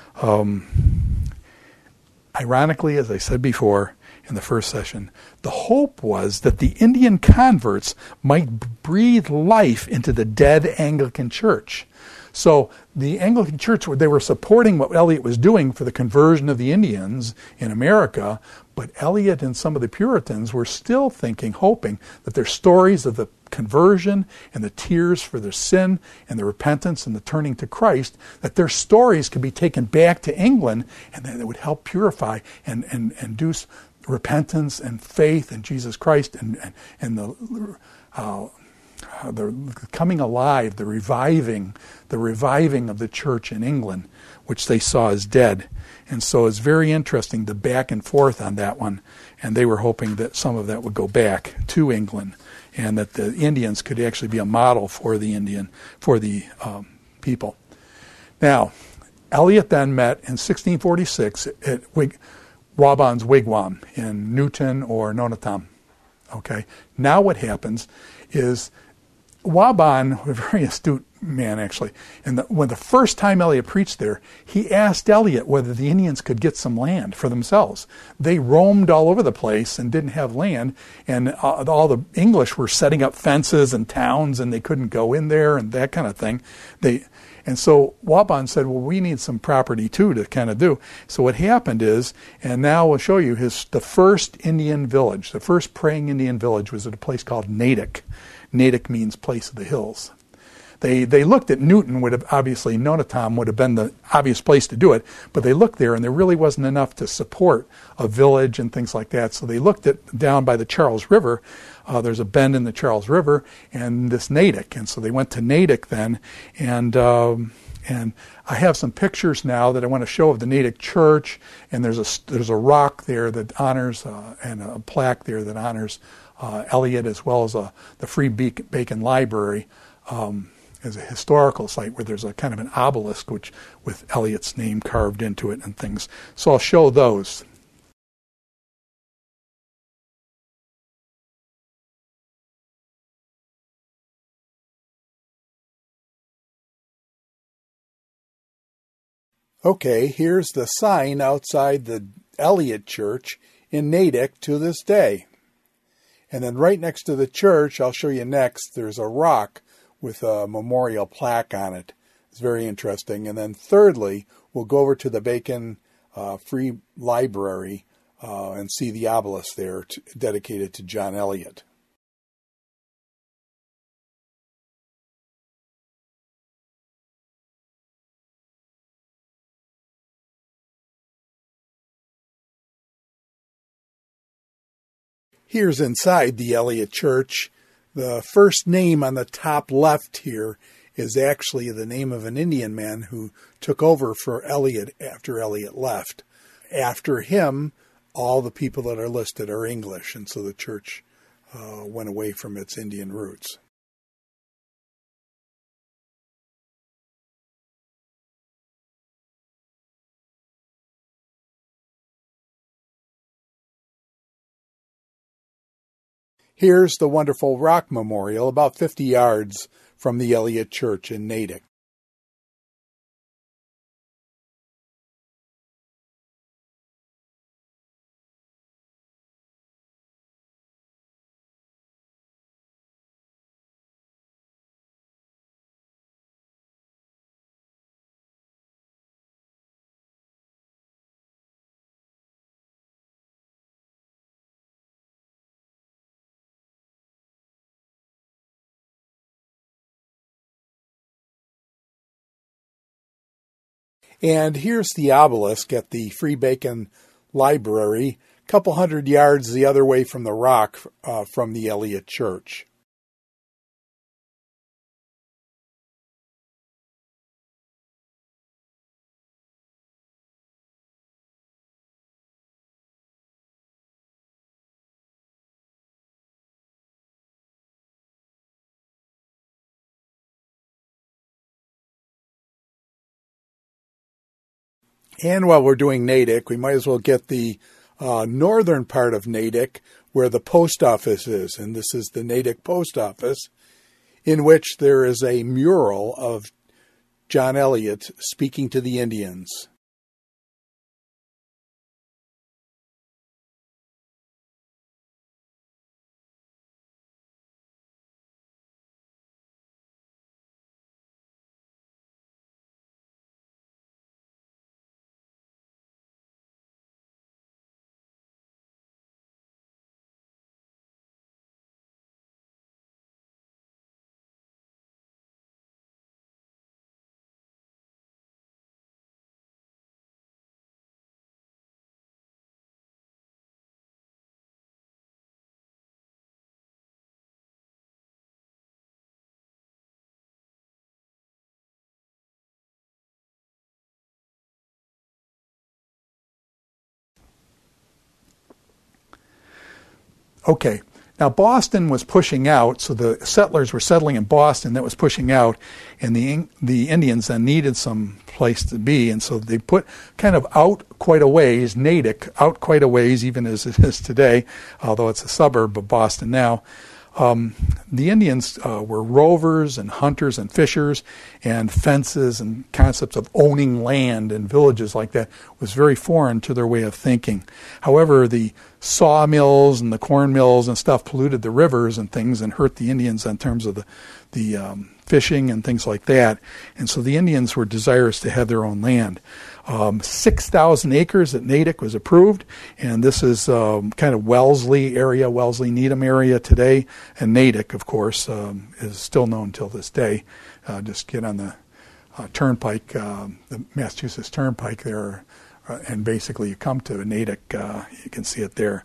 Um, ironically, as I said before in the first session, the hope was that the Indian converts might breathe life into the dead Anglican Church. So the Anglican Church, they were supporting what Eliot was doing for the conversion of the Indians in America, but Eliot and some of the Puritans were still thinking, hoping that their stories of the conversion and the tears for their sin and the repentance and the turning to Christ, that their stories could be taken back to England and that it would help purify and, and, and induce repentance and faith in Jesus Christ and, and, and the... Uh, Uh, the coming alive, the reviving, the reviving of the church in England, which they saw as dead. And so it's very interesting, the back and forth on that one. And they were hoping that some of that would go back to England and that the Indians could actually be a model for the Indian, for the um, people. Now, Eliot then met in sixteen forty-six at Wig, Wabon's wigwam in Newton or Nonotam. Okay. Now what happens is Wabon, a very astute man actually, and the, when the first time Eliot preached there, he asked Eliot whether the Indians could get some land for themselves. They roamed all over the place and didn't have land, and uh, all the English were setting up fences and towns, and they couldn't go in there and that kind of thing. They, and so Wabon said, well, we need some property too to kind of do. So what happened is, and now we'll show you, his the first Indian village, the first praying Indian village was at a place called Natick. Natick means place of the hills. They they looked at Newton, would have obviously Nonotam would have been the obvious place to do it, but they looked there and there really wasn't enough to support a village and things like that. So they looked at down by the Charles River. Uh, there's a bend in the Charles River and this Natick, and so they went to Natick then. And um, and I have some pictures now that I want to show of the Natick Church. And there's a there's a rock there that honors uh, and a plaque there that honors uh, Eliot, as well as a, the Free Bacon Library. Um, as a historical site where there's a kind of an obelisk which with Eliot's name carved into it and things. So I'll show those. Okay, here's the sign outside the Eliot Church in Natick to this day. And then right next to the church, I'll show you next, there's a rock with a memorial plaque on it. It's very interesting. And then thirdly, we'll go over to the Bacon uh, Free Library uh, and see the obelisk there to, dedicated to John Eliot. Here's inside the Eliot Church. The first name on the top left here is actually the name of an Indian man who took over for Eliot after Eliot left. After him, all the people that are listed are English, and so the church uh, went away from its Indian roots. Here's the wonderful rock memorial about fifty yards from the Eliot Church in Natick. And here's the obelisk at the Free Bacon Library, a couple hundred yards the other way from the rock uh, from the Eliot Church. And while we're doing Natick, we might as well get the uh, northern part of Natick where the post office is. And this is the Natick post office, in which there is a mural of John Eliot speaking to the Indians. Okay, now Boston was pushing out, so the settlers were settling in Boston. That was pushing out, and the the Indians then needed some place to be, and so they put kind of out quite a ways, Natick, out quite a ways, even as it is today, although it's a suburb of Boston now. Um, the Indians uh, were rovers and hunters and fishers, and fences and concepts of owning land and villages like that was very foreign to their way of thinking. However, the sawmills and the corn mills and stuff polluted the rivers and things and hurt the Indians in terms of the, the um, fishing and things like that. And so the Indians were desirous to have their own land. Um, six thousand acres at Natick was approved, and this is um, kind of Wellesley area, Wellesley-Needham area today. And Natick, of course, um, is still known till this day. Uh, just get on the uh, turnpike, uh, the Massachusetts Turnpike there, uh, and basically you come to Natick. Uh, you can see it there.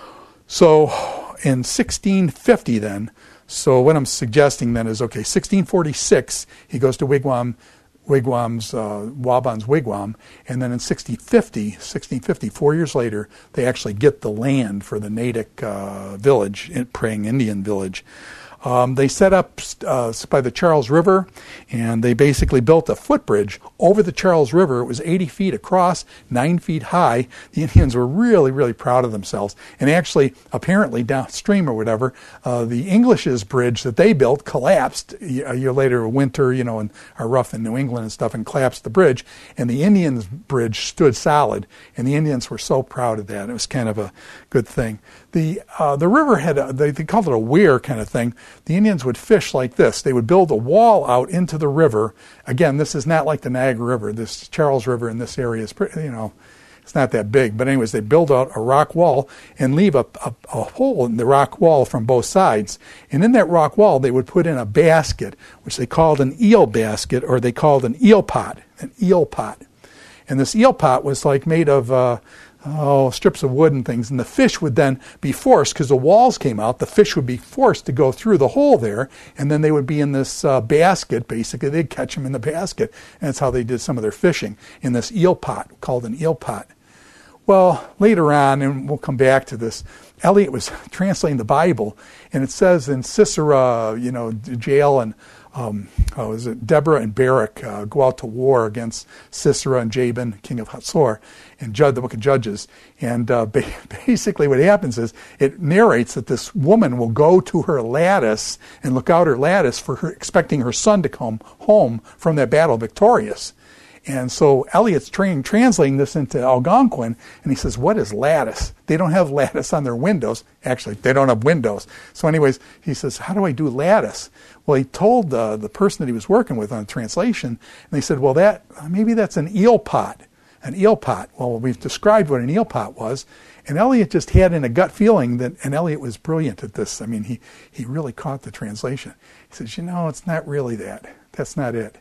So in sixteen fifty then, so what I'm suggesting then is, okay, sixteen forty-six, he goes to Wigwam, Wigwam's, uh, Wabon's Wigwam, and then in sixteen fifty, sixteen fifty, four years later, they actually get the land for the Natick uh, village, Praying Indian village. Um, they set up uh, by the Charles River, and they basically built a footbridge over the Charles River. It was eighty feet across, nine feet high. The Indians were really, really proud of themselves. And actually, apparently downstream or whatever, uh, the English's bridge that they built collapsed a year later, winter, you know, and are rough in New England and stuff, and collapsed the bridge. And the Indians' bridge stood solid, and the Indians were so proud of that. It was kind of a good thing. The uh, the river had, a, they, they called it a weir kind of thing. The Indians would fish like this. They would build a wall out into the river. Again, this is not like the Niagara River. This Charles River in this area is pretty, you know, it's not that big. But anyways, they build out a rock wall and leave a, a, a hole in the rock wall from both sides. And in that rock wall, they would put in a basket, which they called an eel basket, or they called an eel pot, an eel pot. And this eel pot was like made of uh, oh, strips of wood and things, and the fish would then be forced, because the walls came out, the fish would be forced to go through the hole there, and then they would be in this uh, basket, basically. They'd catch them in the basket, and that's how they did some of their fishing, in this eel pot, called an eel pot. Well, later on, and we'll come back to this, Eliot was translating the Bible, and it says in Sisera, you know, jail, and Um, oh, is it Deborah and Barak uh, go out to war against Sisera and Jabin, king of Hatzor, in Jud, the book of Judges. And uh, ba- basically what happens is it narrates that this woman will go to her lattice and look out her lattice for her, expecting her son to come home from that battle victorious. And so Eliot's tra- translating this into Algonquin, and he says, what is lattice? They don't have lattice on their windows. Actually, they don't have windows. So anyways, he says, how do I do lattice? Well, he told uh, the person that he was working with on the translation, and they said, well, that maybe that's an eel pot, an eel pot. Well, we've described what an eel pot was, and Eliot just had in a gut feeling that, and Eliot was brilliant at this. I mean, he, he really caught the translation. He says, you know, it's not really that. That's not it.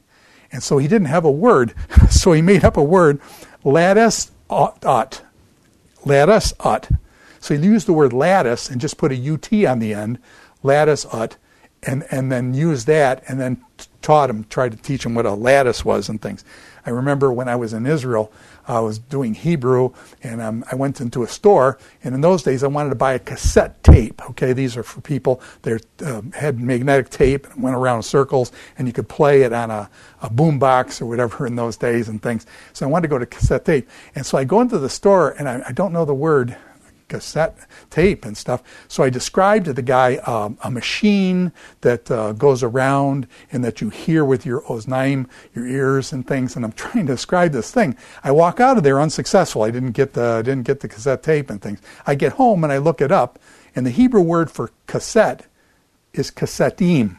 And so he didn't have a word. So he made up a word, lattice ut. Lattice ut. So he used the word lattice and just put a U T on the end, lattice ut, and, and then used that and then taught him, tried to teach him what a lattice was and things. I remember when I was in Israel, I was doing Hebrew, and um, I went into a store, and in those days I wanted to buy a cassette tape. Okay, these are for people that uh, had magnetic tape and went around in circles, and you could play it on a, a boom box or whatever in those days and things. So I wanted to go to cassette tape. And so I go into the store, and I, I don't know the word cassette tape and stuff. So I described to the guy um, a machine that uh, goes around and that you hear with your oznaim, your ears and things. And I'm trying to describe this thing. I walk out of there unsuccessful. I didn't get the didn't get the cassette tape and things. I get home and I look it up, and the Hebrew word for cassette is kassetim.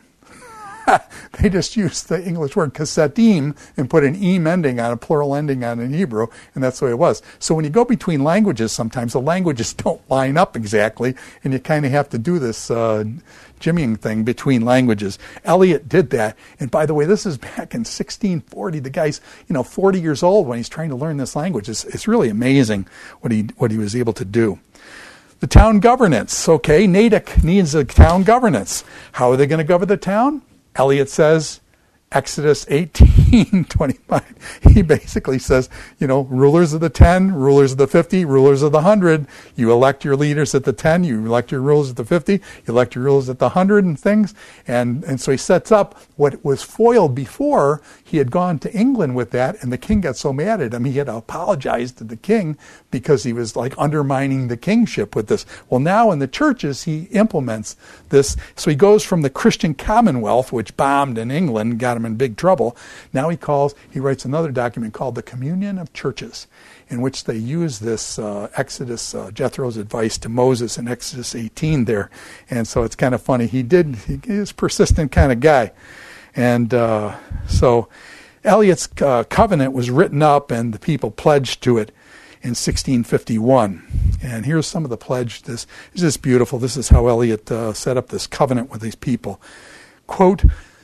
They just used the English word kassetim and put an eem ending on a plural ending on in Hebrew, and that's the way it was. So when you go between languages, sometimes the languages don't line up exactly, and you kind of have to do this uh, jimmying thing between languages. Eliot did that, and by the way, this is back in sixteen forty. The guy's, you know, forty years old when he's trying to learn this language. It's, it's really amazing what he what he was able to do. The town governance. Okay, Natick needs a town governance. How are they going to govern the town? Eliot says, Exodus eighteen twenty-five, he basically says, you know, rulers of the ten, rulers of the fifty, rulers of the hundred. You elect your leaders at the ten, you elect your rulers at the fifty, you elect your rulers at the hundred and things. And, and so he sets up what was foiled before. He had gone to England with that, and the king got so mad at him, he had to apologize to the king because he was like undermining the kingship with this. Well, now in the churches, he implements this. So he goes from the Christian Commonwealth, which bombed in England, got him in big trouble. Now he calls, he writes another document called the Communion of Churches, in which they use this uh, Exodus, uh, Jethro's advice to Moses in Exodus eighteen there. And so it's kind of funny. He did, he is a persistent kind of guy. And uh, so Eliot's uh, covenant was written up, and the people pledged to it in sixteen fifty-one. And here's some of the pledge. This is just beautiful. This is how Eliot uh, set up this covenant with these people. Quote,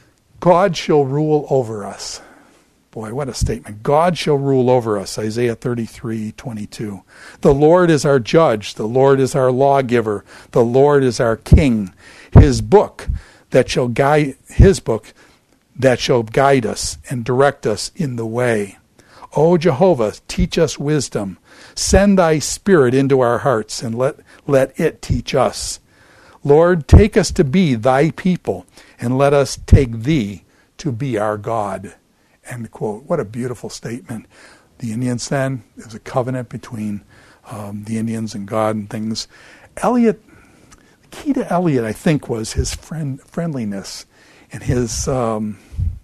God shall rule over us. Boy, what a statement. God shall rule over us, Isaiah thirty-three twenty-two. The Lord is our judge. The Lord is our lawgiver. The Lord is our king. His book that shall guide, his book that shall guide us and direct us in the way. O Jehovah, teach us wisdom. Send thy spirit into our hearts and let, let it teach us. Lord, take us to be thy people, and let us take thee to be our God. End quote. What a beautiful statement. The Indians then, there was a covenant between um, the Indians and God and things. Eliot, the key to Eliot, I think, was his friend, friendliness and his um,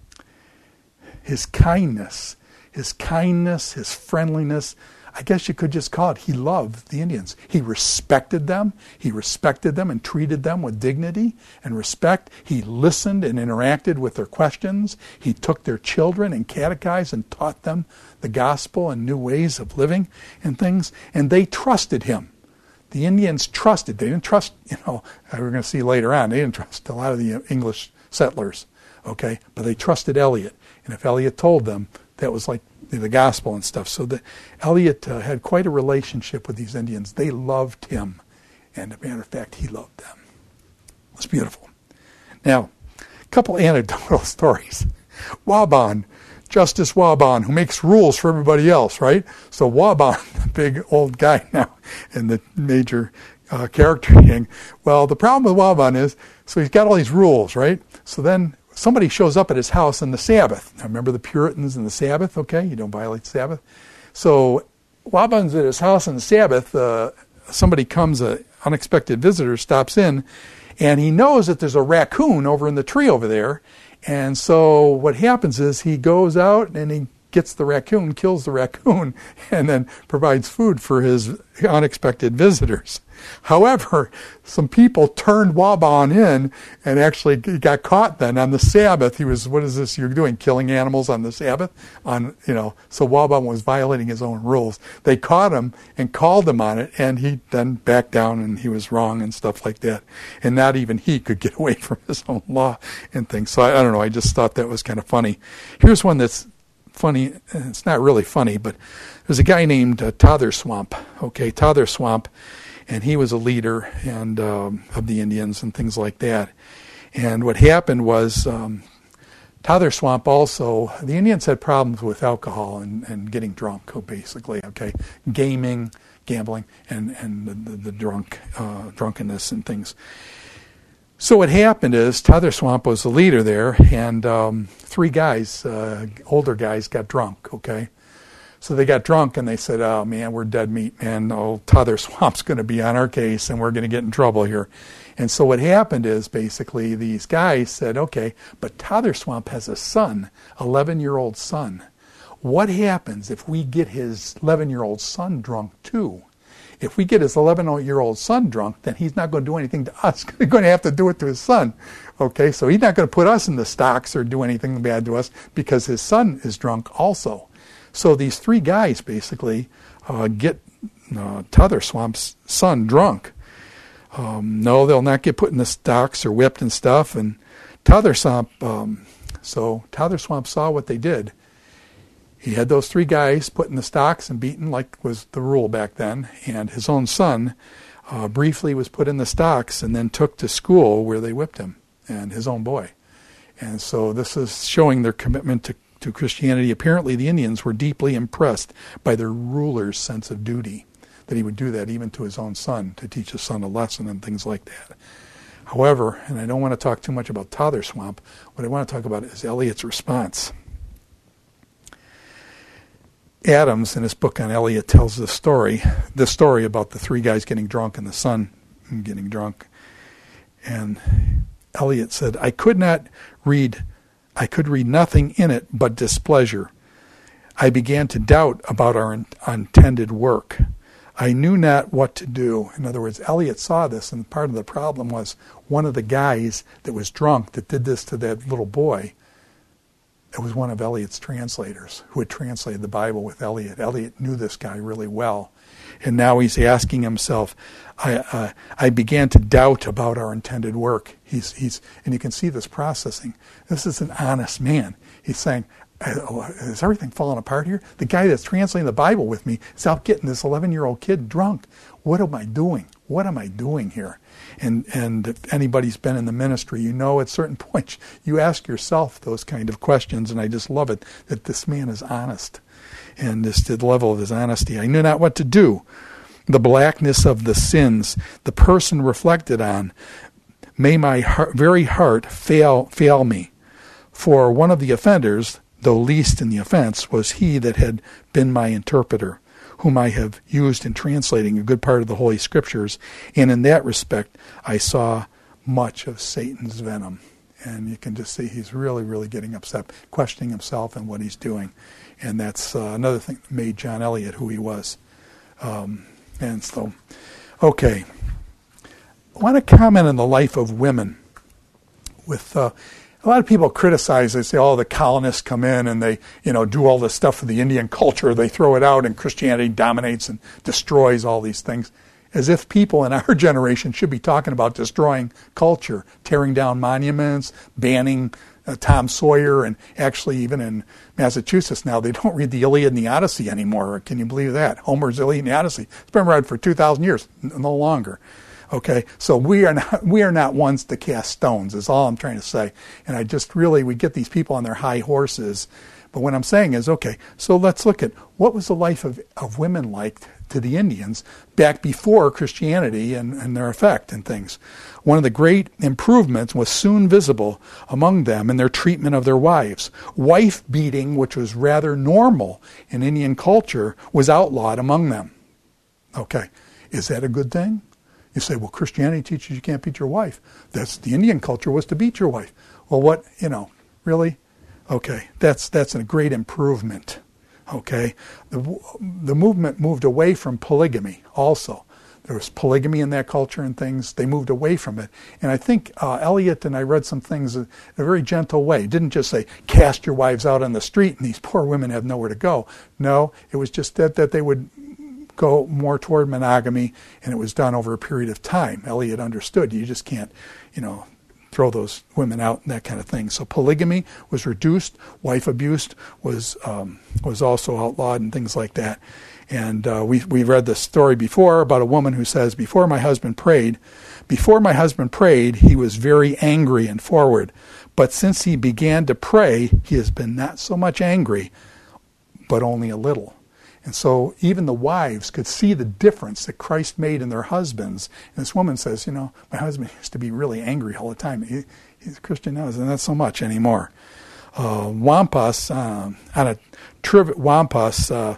his kindness. His kindness, his friendliness. I guess you could just call it, he loved the Indians. He respected them. He respected them and treated them with dignity and respect. He listened and interacted with their questions. He took their children and catechized and taught them the gospel and new ways of living and things. And they trusted him. The Indians trusted. They didn't trust, you know, we're going to see later on, they didn't trust a lot of the English settlers, okay? But they trusted Eliot. And if Eliot told them, that was like the gospel and stuff. So the, Eliot uh, had quite a relationship with these Indians. They loved him. And as a matter of fact, he loved them. It was beautiful. Now, a couple anecdotal stories. Waban, Justice Waban, who makes rules for everybody else, right? So Waban, the big old guy now, and the major uh, character king. Well, the problem with Waban is, so he's got all these rules, right? So then somebody shows up at his house on the Sabbath. Now, remember the Puritans and the Sabbath, okay? You don't violate the Sabbath. So Waban's at his house on the Sabbath. Uh, somebody comes, an unexpected visitor stops in, and he knows that there's a raccoon over in the tree over there. And so what happens is he goes out and he gets the raccoon, kills the raccoon, and then provides food for his unexpected visitors. However, some people turned Waban in and actually got caught then on the Sabbath. He was, what is this you're doing, killing animals on the Sabbath? On, you know, so Waban was violating his own rules. They caught him and called him on it, and he then backed down and he was wrong and stuff like that. And not even he could get away from his own law and things. So I, I don't know, I just thought that was kind of funny. Here's one that's funny. It's not really funny, but there's a guy named uh, Totherswamp. Okay, Totherswamp. And he was a leader and um, of the Indians and things like that. And what happened was um, Totherswamp also, the Indians had problems with alcohol and, and getting drunk, basically, okay, gaming, gambling, and, and the, the, the drunk uh, drunkenness and things. So what happened is Totherswamp was the leader there, and um, three guys, uh, older guys, got drunk, okay? So they got drunk and they said, oh man, we're dead meat, man. Oh, Totherswamp's going to be on our case and we're going to get in trouble here. And so what happened is basically these guys said, okay, but Totherswamp has a son, eleven-year-old son. What happens if we get his eleven-year-old son drunk too? If we get his eleven-year-old son drunk, then he's not going to do anything to us. He's going to have to do it to his son. Okay, so he's not going to put us in the stocks or do anything bad to us because his son is drunk also. So these three guys basically uh, get uh, Totherswamp's son drunk. Um, no, they'll not get put in the stocks or whipped and stuff. And Totherswamp, um, so Totherswamp saw what they did. He had those three guys put in the stocks and beaten like was the rule back then. And his own son uh, briefly was put in the stocks and then took to school where they whipped him, and his own boy. And so this is showing their commitment to to Christianity. Apparently the Indians were deeply impressed by their ruler's sense of duty, that he would do that even to his own son, to teach his son a lesson and things like that. However, and I don't want to talk too much about Totherswamp, what I want to talk about is Eliot's response. Adams, in his book on Eliot, tells the story, the story about the three guys getting drunk and the son getting drunk. And Eliot said, I could not read I could read nothing in it but displeasure. I began to doubt about our in- intended work. I knew not what to do. In other words, Eliot saw this, and part of the problem was one of the guys that was drunk that did this to that little boy, it was one of Eliot's translators who had translated the Bible with Eliot. Eliot knew this guy really well. And now he's asking himself, I uh, I began to doubt about our intended work. He's he's and you can see this processing. This is an honest man. He's saying, is everything falling apart here? The guy that's translating the Bible with me is out getting this eleven-year-old kid drunk. What am I doing? What am I doing here? And and if anybody's been in the ministry, you know at certain points you ask yourself those kind of questions, and I just love it that this man is honest. And this the level of his honesty. I knew not what to do. The blackness of the sins the person reflected on, may my heart, very heart fail fail me. For one of the offenders, though least in the offense, was he that had been my interpreter, whom I have used in translating a good part of the Holy Scriptures, and in that respect I saw much of Satan's venom. And you can just see he's really, really getting upset, questioning himself and what he's doing. And that's uh, another thing that made John Eliot who he was. Um, and so, okay. I want to comment on the life of women. With uh, a lot of people criticize, they say, oh, the colonists come in and they, you know, do all this stuff for the Indian culture. They throw it out and Christianity dominates and destroys all these things. As if people in our generation should be talking about destroying culture, tearing down monuments, banning uh, Tom Sawyer, and actually even in Massachusetts now they don't read the Iliad and the Odyssey anymore. Can you believe that? Homer's Iliad and the Odyssey. It's been read for two thousand years, no longer. Okay, so we are not we are not ones to cast stones, is all I'm trying to say. And I just really, we get these people on their high horses. But what I'm saying is, okay, so let's look at what was the life of, of women like to the Indians back before Christianity and, and their effect and things. One of the great improvements was soon visible among them in their treatment of their wives. Wife beating, which was rather normal in Indian culture, was outlawed among them. Okay, is that a good thing? You say, well, Christianity teaches you can't beat your wife. That's the Indian culture was to beat your wife. Well, what, you know, really? Okay, that's that's a great improvement. Okay, the the movement moved away from polygamy also. There was polygamy in that culture and things. They moved away from it. And I think uh, Eliot, and I read some things in a very gentle way, didn't just say, cast your wives out on the street and these poor women have nowhere to go. No, it was just that, that they would go more toward monogamy, and it was done over a period of time. Eliot understood you just can't, you know, throw those women out and that kind of thing. So polygamy was reduced. Wife abuse was um, was also outlawed and things like that. And uh, we we read this story before about a woman who says, before my husband prayed, before my husband prayed, he was very angry and forward. But since he began to pray, he has been not so much angry, but only a little. And so even the wives could see the difference that Christ made in their husbands. And this woman says, you know, my husband used to be really angry all the time. He, he's a Christian now, and not so much anymore. Uh, Wampas, uh, on a triv- Wampas, uh,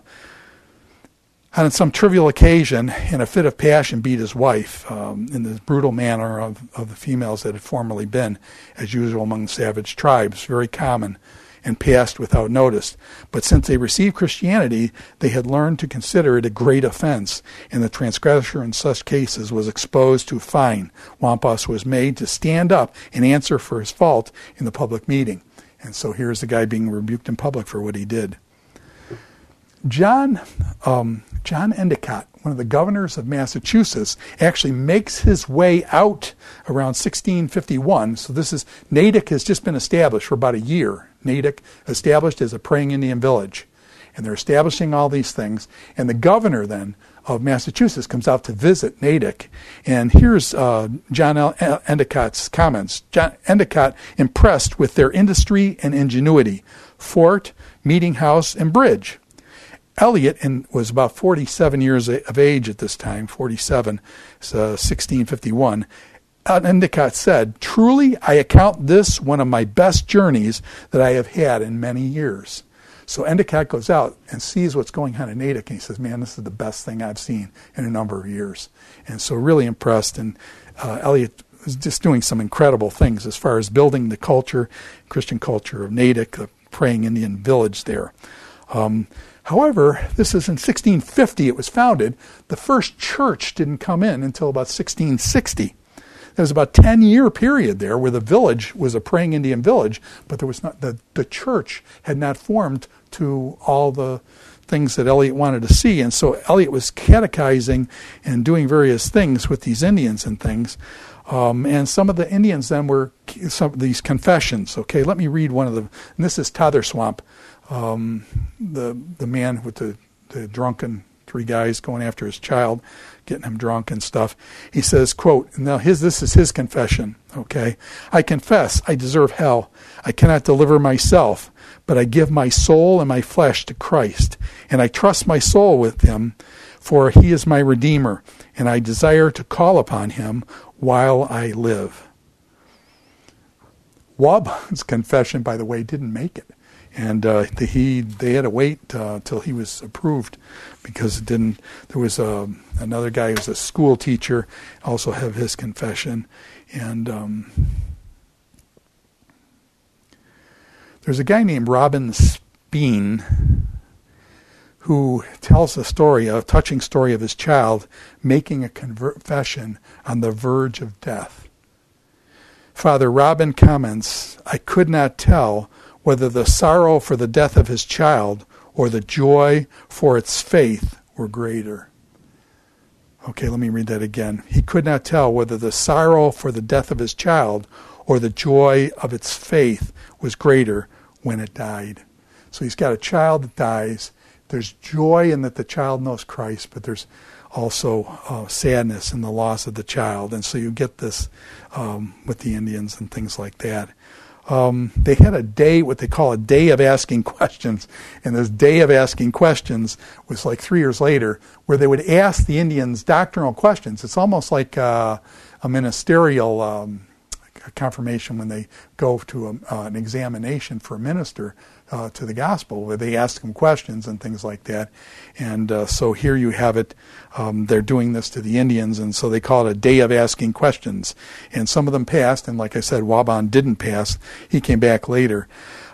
on some trivial occasion, in a fit of passion, beat his wife um, in the brutal manner of, of the females that had formerly been, as usual among savage tribes, very common, and passed without notice. But since they received Christianity, they had learned to consider it a great offense, and the transgressor in such cases was exposed to a fine. Wampas was made to stand up and answer for his fault in the public meeting. And so here's the guy being rebuked in public for what he did. John um, John Endicott, one of the governors of Massachusetts, actually makes his way out around sixteen fifty-one. So this is, Natick has just been established for about a year. Natick established as a praying Indian village. And they're establishing all these things. And the governor then of Massachusetts comes out to visit Natick. And here's uh, John L- Endicott's comments. John Endicott impressed with their industry and ingenuity. Fort, meeting house, and bridge. Eliot in, was about forty-seven years of age at this time, forty-seven, so sixteen fifty-one. Endicott said, truly, I account this one of my best journeys that I have had in many years. So Endicott goes out and sees what's going on in Natick, and he says, man, this is the best thing I've seen in a number of years. And so really impressed, and uh, Eliot was just doing some incredible things as far as building the culture, Christian culture of Natick, the praying Indian village there. Um, However, this is in sixteen fifty it was founded. The first church didn't come in until about sixteen sixty. There was about a ten-year period there where the village was a praying Indian village, but there was not the, the church had not formed to all the things that Eliot wanted to see. And so Eliot was catechizing and doing various things with these Indians and things. Um, and some of the Indians then were some of these confessions. Okay, let me read one of them. And this is Totherswamp. Um, the the man with the, the drunken three guys going after his child, getting him drunk and stuff. He says, quote, now his this is his confession, okay? I confess I deserve hell. I cannot deliver myself, but I give my soul and my flesh to Christ, and I trust my soul with him, for he is my Redeemer, and I desire to call upon him while I live. Wabon's confession, by the way, didn't make it. And uh, the, he they had to wait uh, till he was approved, because it didn't. There was uh, another guy who was a school teacher, also have his confession, and um, there's a guy named Robin Speen who tells a story, a touching story of his child making a confession on the verge of death. Father Robin comments, I could not tell whether the sorrow for the death of his child or the joy for its faith were greater. Okay, let me read that again. He could not tell whether the sorrow for the death of his child or the joy of its faith was greater when it died. So he's got a child that dies. There's joy in that the child knows Christ, but there's also uh, sadness in the loss of the child. And so you get this um, with the Indians and things like that. Um, they had a day, what they call a day of asking questions. And this day of asking questions was like three years later, where they would ask the Indians doctrinal questions. It's almost like uh, a ministerial um, confirmation when they go to a, uh, an examination for a minister uh, to the gospel, where they ask them questions and things like that. And uh, so here you have it. Um, they're doing this to the Indians, and so they call it a day of asking questions. And some of them passed, and like I said, Wabon didn't pass. He came back later.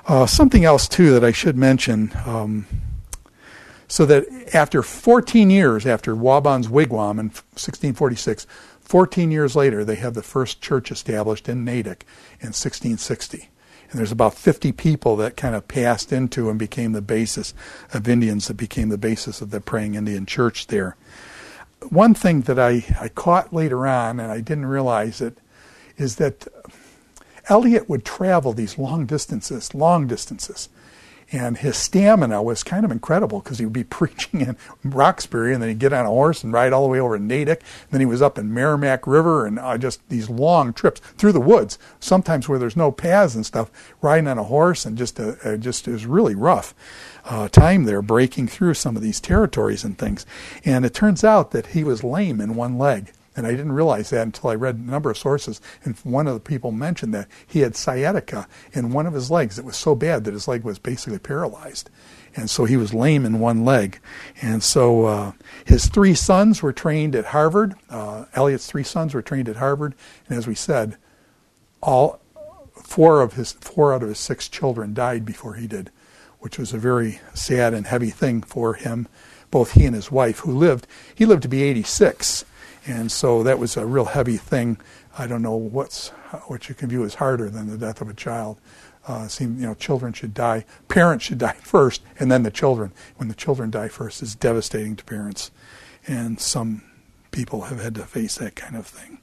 Uh, something else, too, that I should mention. Um, so that after fourteen years, after Waban's wigwam in sixteen forty-six, fourteen years later, they have the first church established in Natick in sixteen sixty. And there's about fifty people that kind of passed into and became the basis of Indians, that became the basis of the Praying Indian Church there. One thing that I, I caught later on, and I didn't realize it, is that Eliot would travel these long distances, long distances. And his stamina was kind of incredible because he would be preaching in Roxbury, and then he'd get on a horse and ride all the way over to Natick. And then he was up in Merrimack River, and uh, just these long trips through the woods, sometimes where there's no paths and stuff, riding on a horse, and just uh, uh, just it was really rough uh, time there, breaking through some of these territories and things. And it turns out that he was lame in one leg. And I didn't realize that until I read a number of sources. And one of the people mentioned that he had sciatica in one of his legs. It was so bad that his leg was basically paralyzed. And so he was lame in one leg. And so uh, his three sons were trained at Harvard. Uh, Eliot's three sons were trained at Harvard. And as we said, all four of his four out of his six children died before he did, which was a very sad and heavy thing for him, both he and his wife, who lived. He lived to be eighty-six. And so that was a real heavy thing. I don't know what's what you can view as harder than the death of a child. Uh, seem, you know, children should die. Parents should die first, and then the children. When the children die first, it's devastating to parents. And some people have had to face that kind of thing.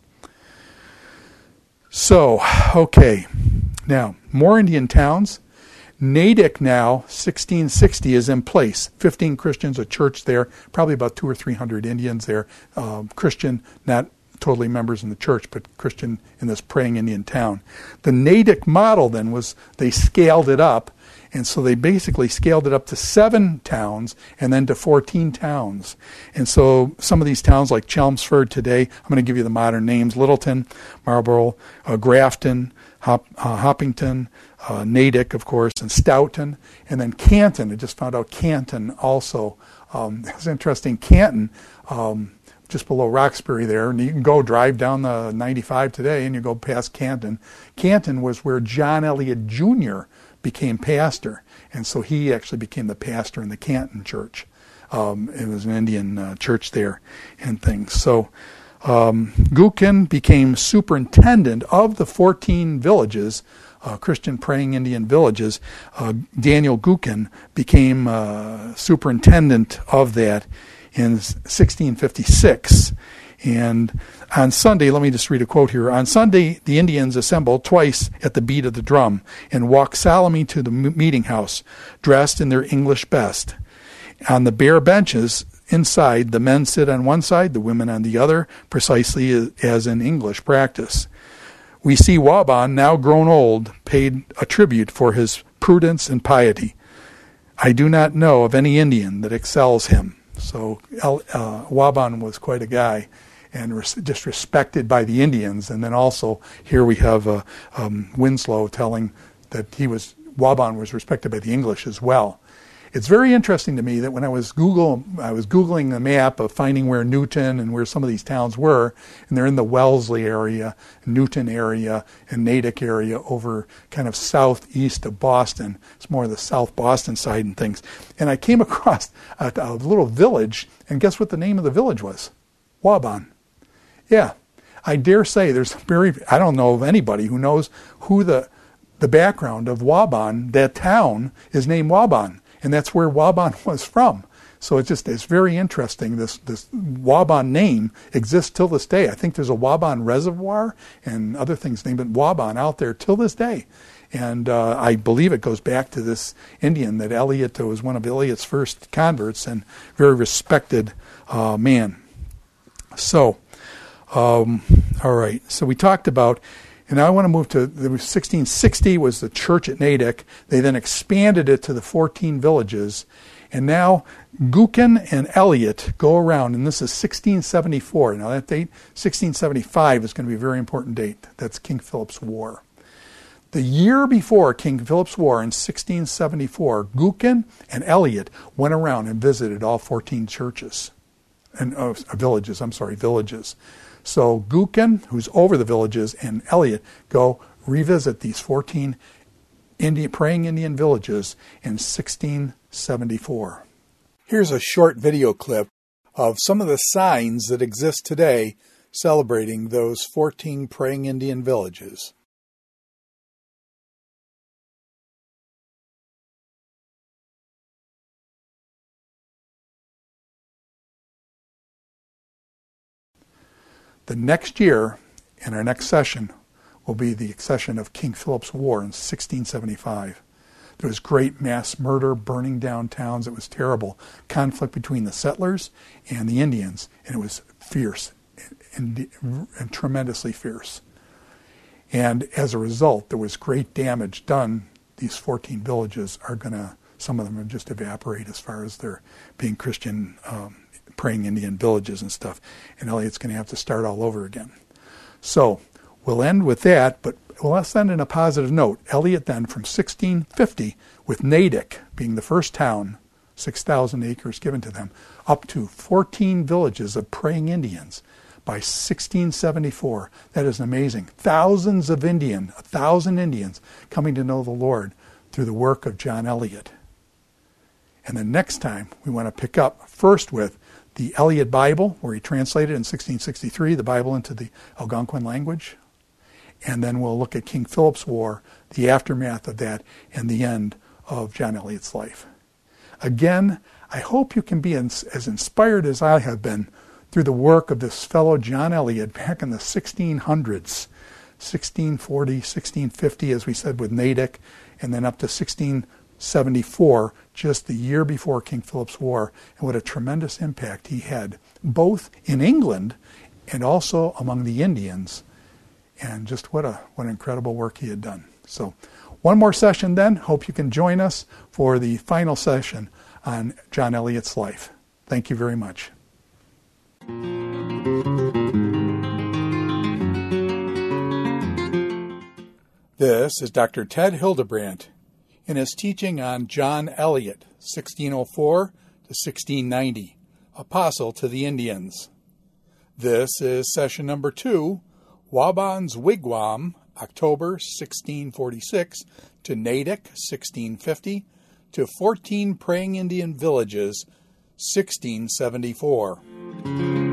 So, okay. Now, more Indian towns. Natick now, sixteen sixty, is in place. fifteen Christians, a church there, probably about two or three hundred Indians there. Um, Christian, not totally members in the church, but Christian in this praying Indian town. The Natick model then was, they scaled it up, and so they basically scaled it up to seven towns and then to fourteen towns. And so some of these towns like Chelmsford today, I'm going to give you the modern names: Littleton, Marlborough, uh, Grafton, Hop, uh, Hoppington, uh, Natick, of course, and Stoughton, and then Canton. I just found out Canton also. Um, it's interesting. Canton, um, just below Roxbury there, and you can go drive down the ninety-five today, and you go past Canton. Canton was where John Eliot Junior became pastor, and so he actually became the pastor in the Canton church. Um, it was an Indian uh, church there and things. So um, Gookin became superintendent of the fourteen villages, uh, Christian praying Indian villages. Uh, Daniel Gookin became uh, superintendent of that in sixteen fifty-six. And on Sunday, let me just read a quote here. On Sunday, the Indians assemble twice at the beat of the drum and walk solemnly to the meeting house, dressed in their English best. On the bare benches inside, the men sit on one side, the women on the other, precisely as in English practice. We see Waban, now grown old, paid a tribute for his prudence and piety. I do not know of any Indian that excels him. So uh, Waban was quite a guy, and res- just respected by the Indians. And then also here we have uh, um, Winslow telling that he was Waban was respected by the English as well. It's very interesting to me that when I was Google, I was Googling the map of finding where Newton and where some of these towns were, and they're in the Wellesley area, Newton area, and Natick area over kind of southeast of Boston. It's more the South Boston side and things. And I came across a, a little village, and guess what the name of the village was? Waban. Yeah, I dare say there's very, I don't know of anybody who knows who the the background of Waban, that town is named Waban. And that's where Waban was from. So it's just, it's very interesting. This this Waban name exists till this day. I think there's a Waban Reservoir and other things named Waban out there till this day. And uh, I believe it goes back to this Indian that Eliot was one of Eliot's first converts and very respected uh, man. So, um, all right. So we talked about, and now I want to move to, there was sixteen sixty was the church at Natick. They then expanded it to the fourteen villages. And now Gookin and Eliot go around, and this is sixteen seventy-four. Now that date, sixteen seventy-five, is going to be a very important date. That's King Philip's War. The year before King Philip's War in sixteen seventy-four, Gookin and Eliot went around and visited all fourteen churches, and uh, villages, I'm sorry, villages. So Gookin, who's over the villages, and Eliot go revisit these fourteen Indian, praying Indian villages in sixteen seventy-four. Here's a short video clip of some of the signs that exist today celebrating those fourteen praying Indian villages. The next year, in our next session, will be the accession of King Philip's War in sixteen seventy-five. There was great mass murder, burning down towns. It was terrible. Conflict between the settlers and the Indians, and it was fierce and, and tremendously fierce. And as a result, there was great damage done. These fourteen villages are going to, some of them are just evaporate as far as their being Christian um, praying Indian villages and stuff. And Elliott's going to have to start all over again. So we'll end with that, but we'll end in a positive note. Elliott then, from sixteen fifty, with Natick being the first town, six thousand acres given to them, up to fourteen villages of praying Indians by sixteen seventy-four. That is amazing. Thousands of Indian, a thousand Indians coming to know the Lord through the work of John Elliott. And then next time, we want to pick up first with the Elliott Bible, where he translated in sixteen sixty-three the Bible into the Algonquin language. And then we'll look at King Philip's War, the aftermath of that, and the end of John Elliott's life. Again, I hope you can be as inspired as I have been through the work of this fellow John Elliott back in the sixteen hundreds, sixteen forty, sixteen fifty, as we said, with Natick, and then up to sixteen seventy-four, just the year before King Philip's War, and what a tremendous impact he had, both in England and also among the Indians. And just what a what incredible work he had done. So one more session then. Hope you can join us for the final session on John Elliott's life. Thank you very much. This is Doctor Ted Hildebrandt in his teaching on John Elliott, sixteen oh four to sixteen ninety, Apostle to the Indians. This is session number two, Wabon's Wigwam, October sixteen forty-six to Natick, sixteen fifty, to fourteen Praying Indian Villages, sixteen seventy-four.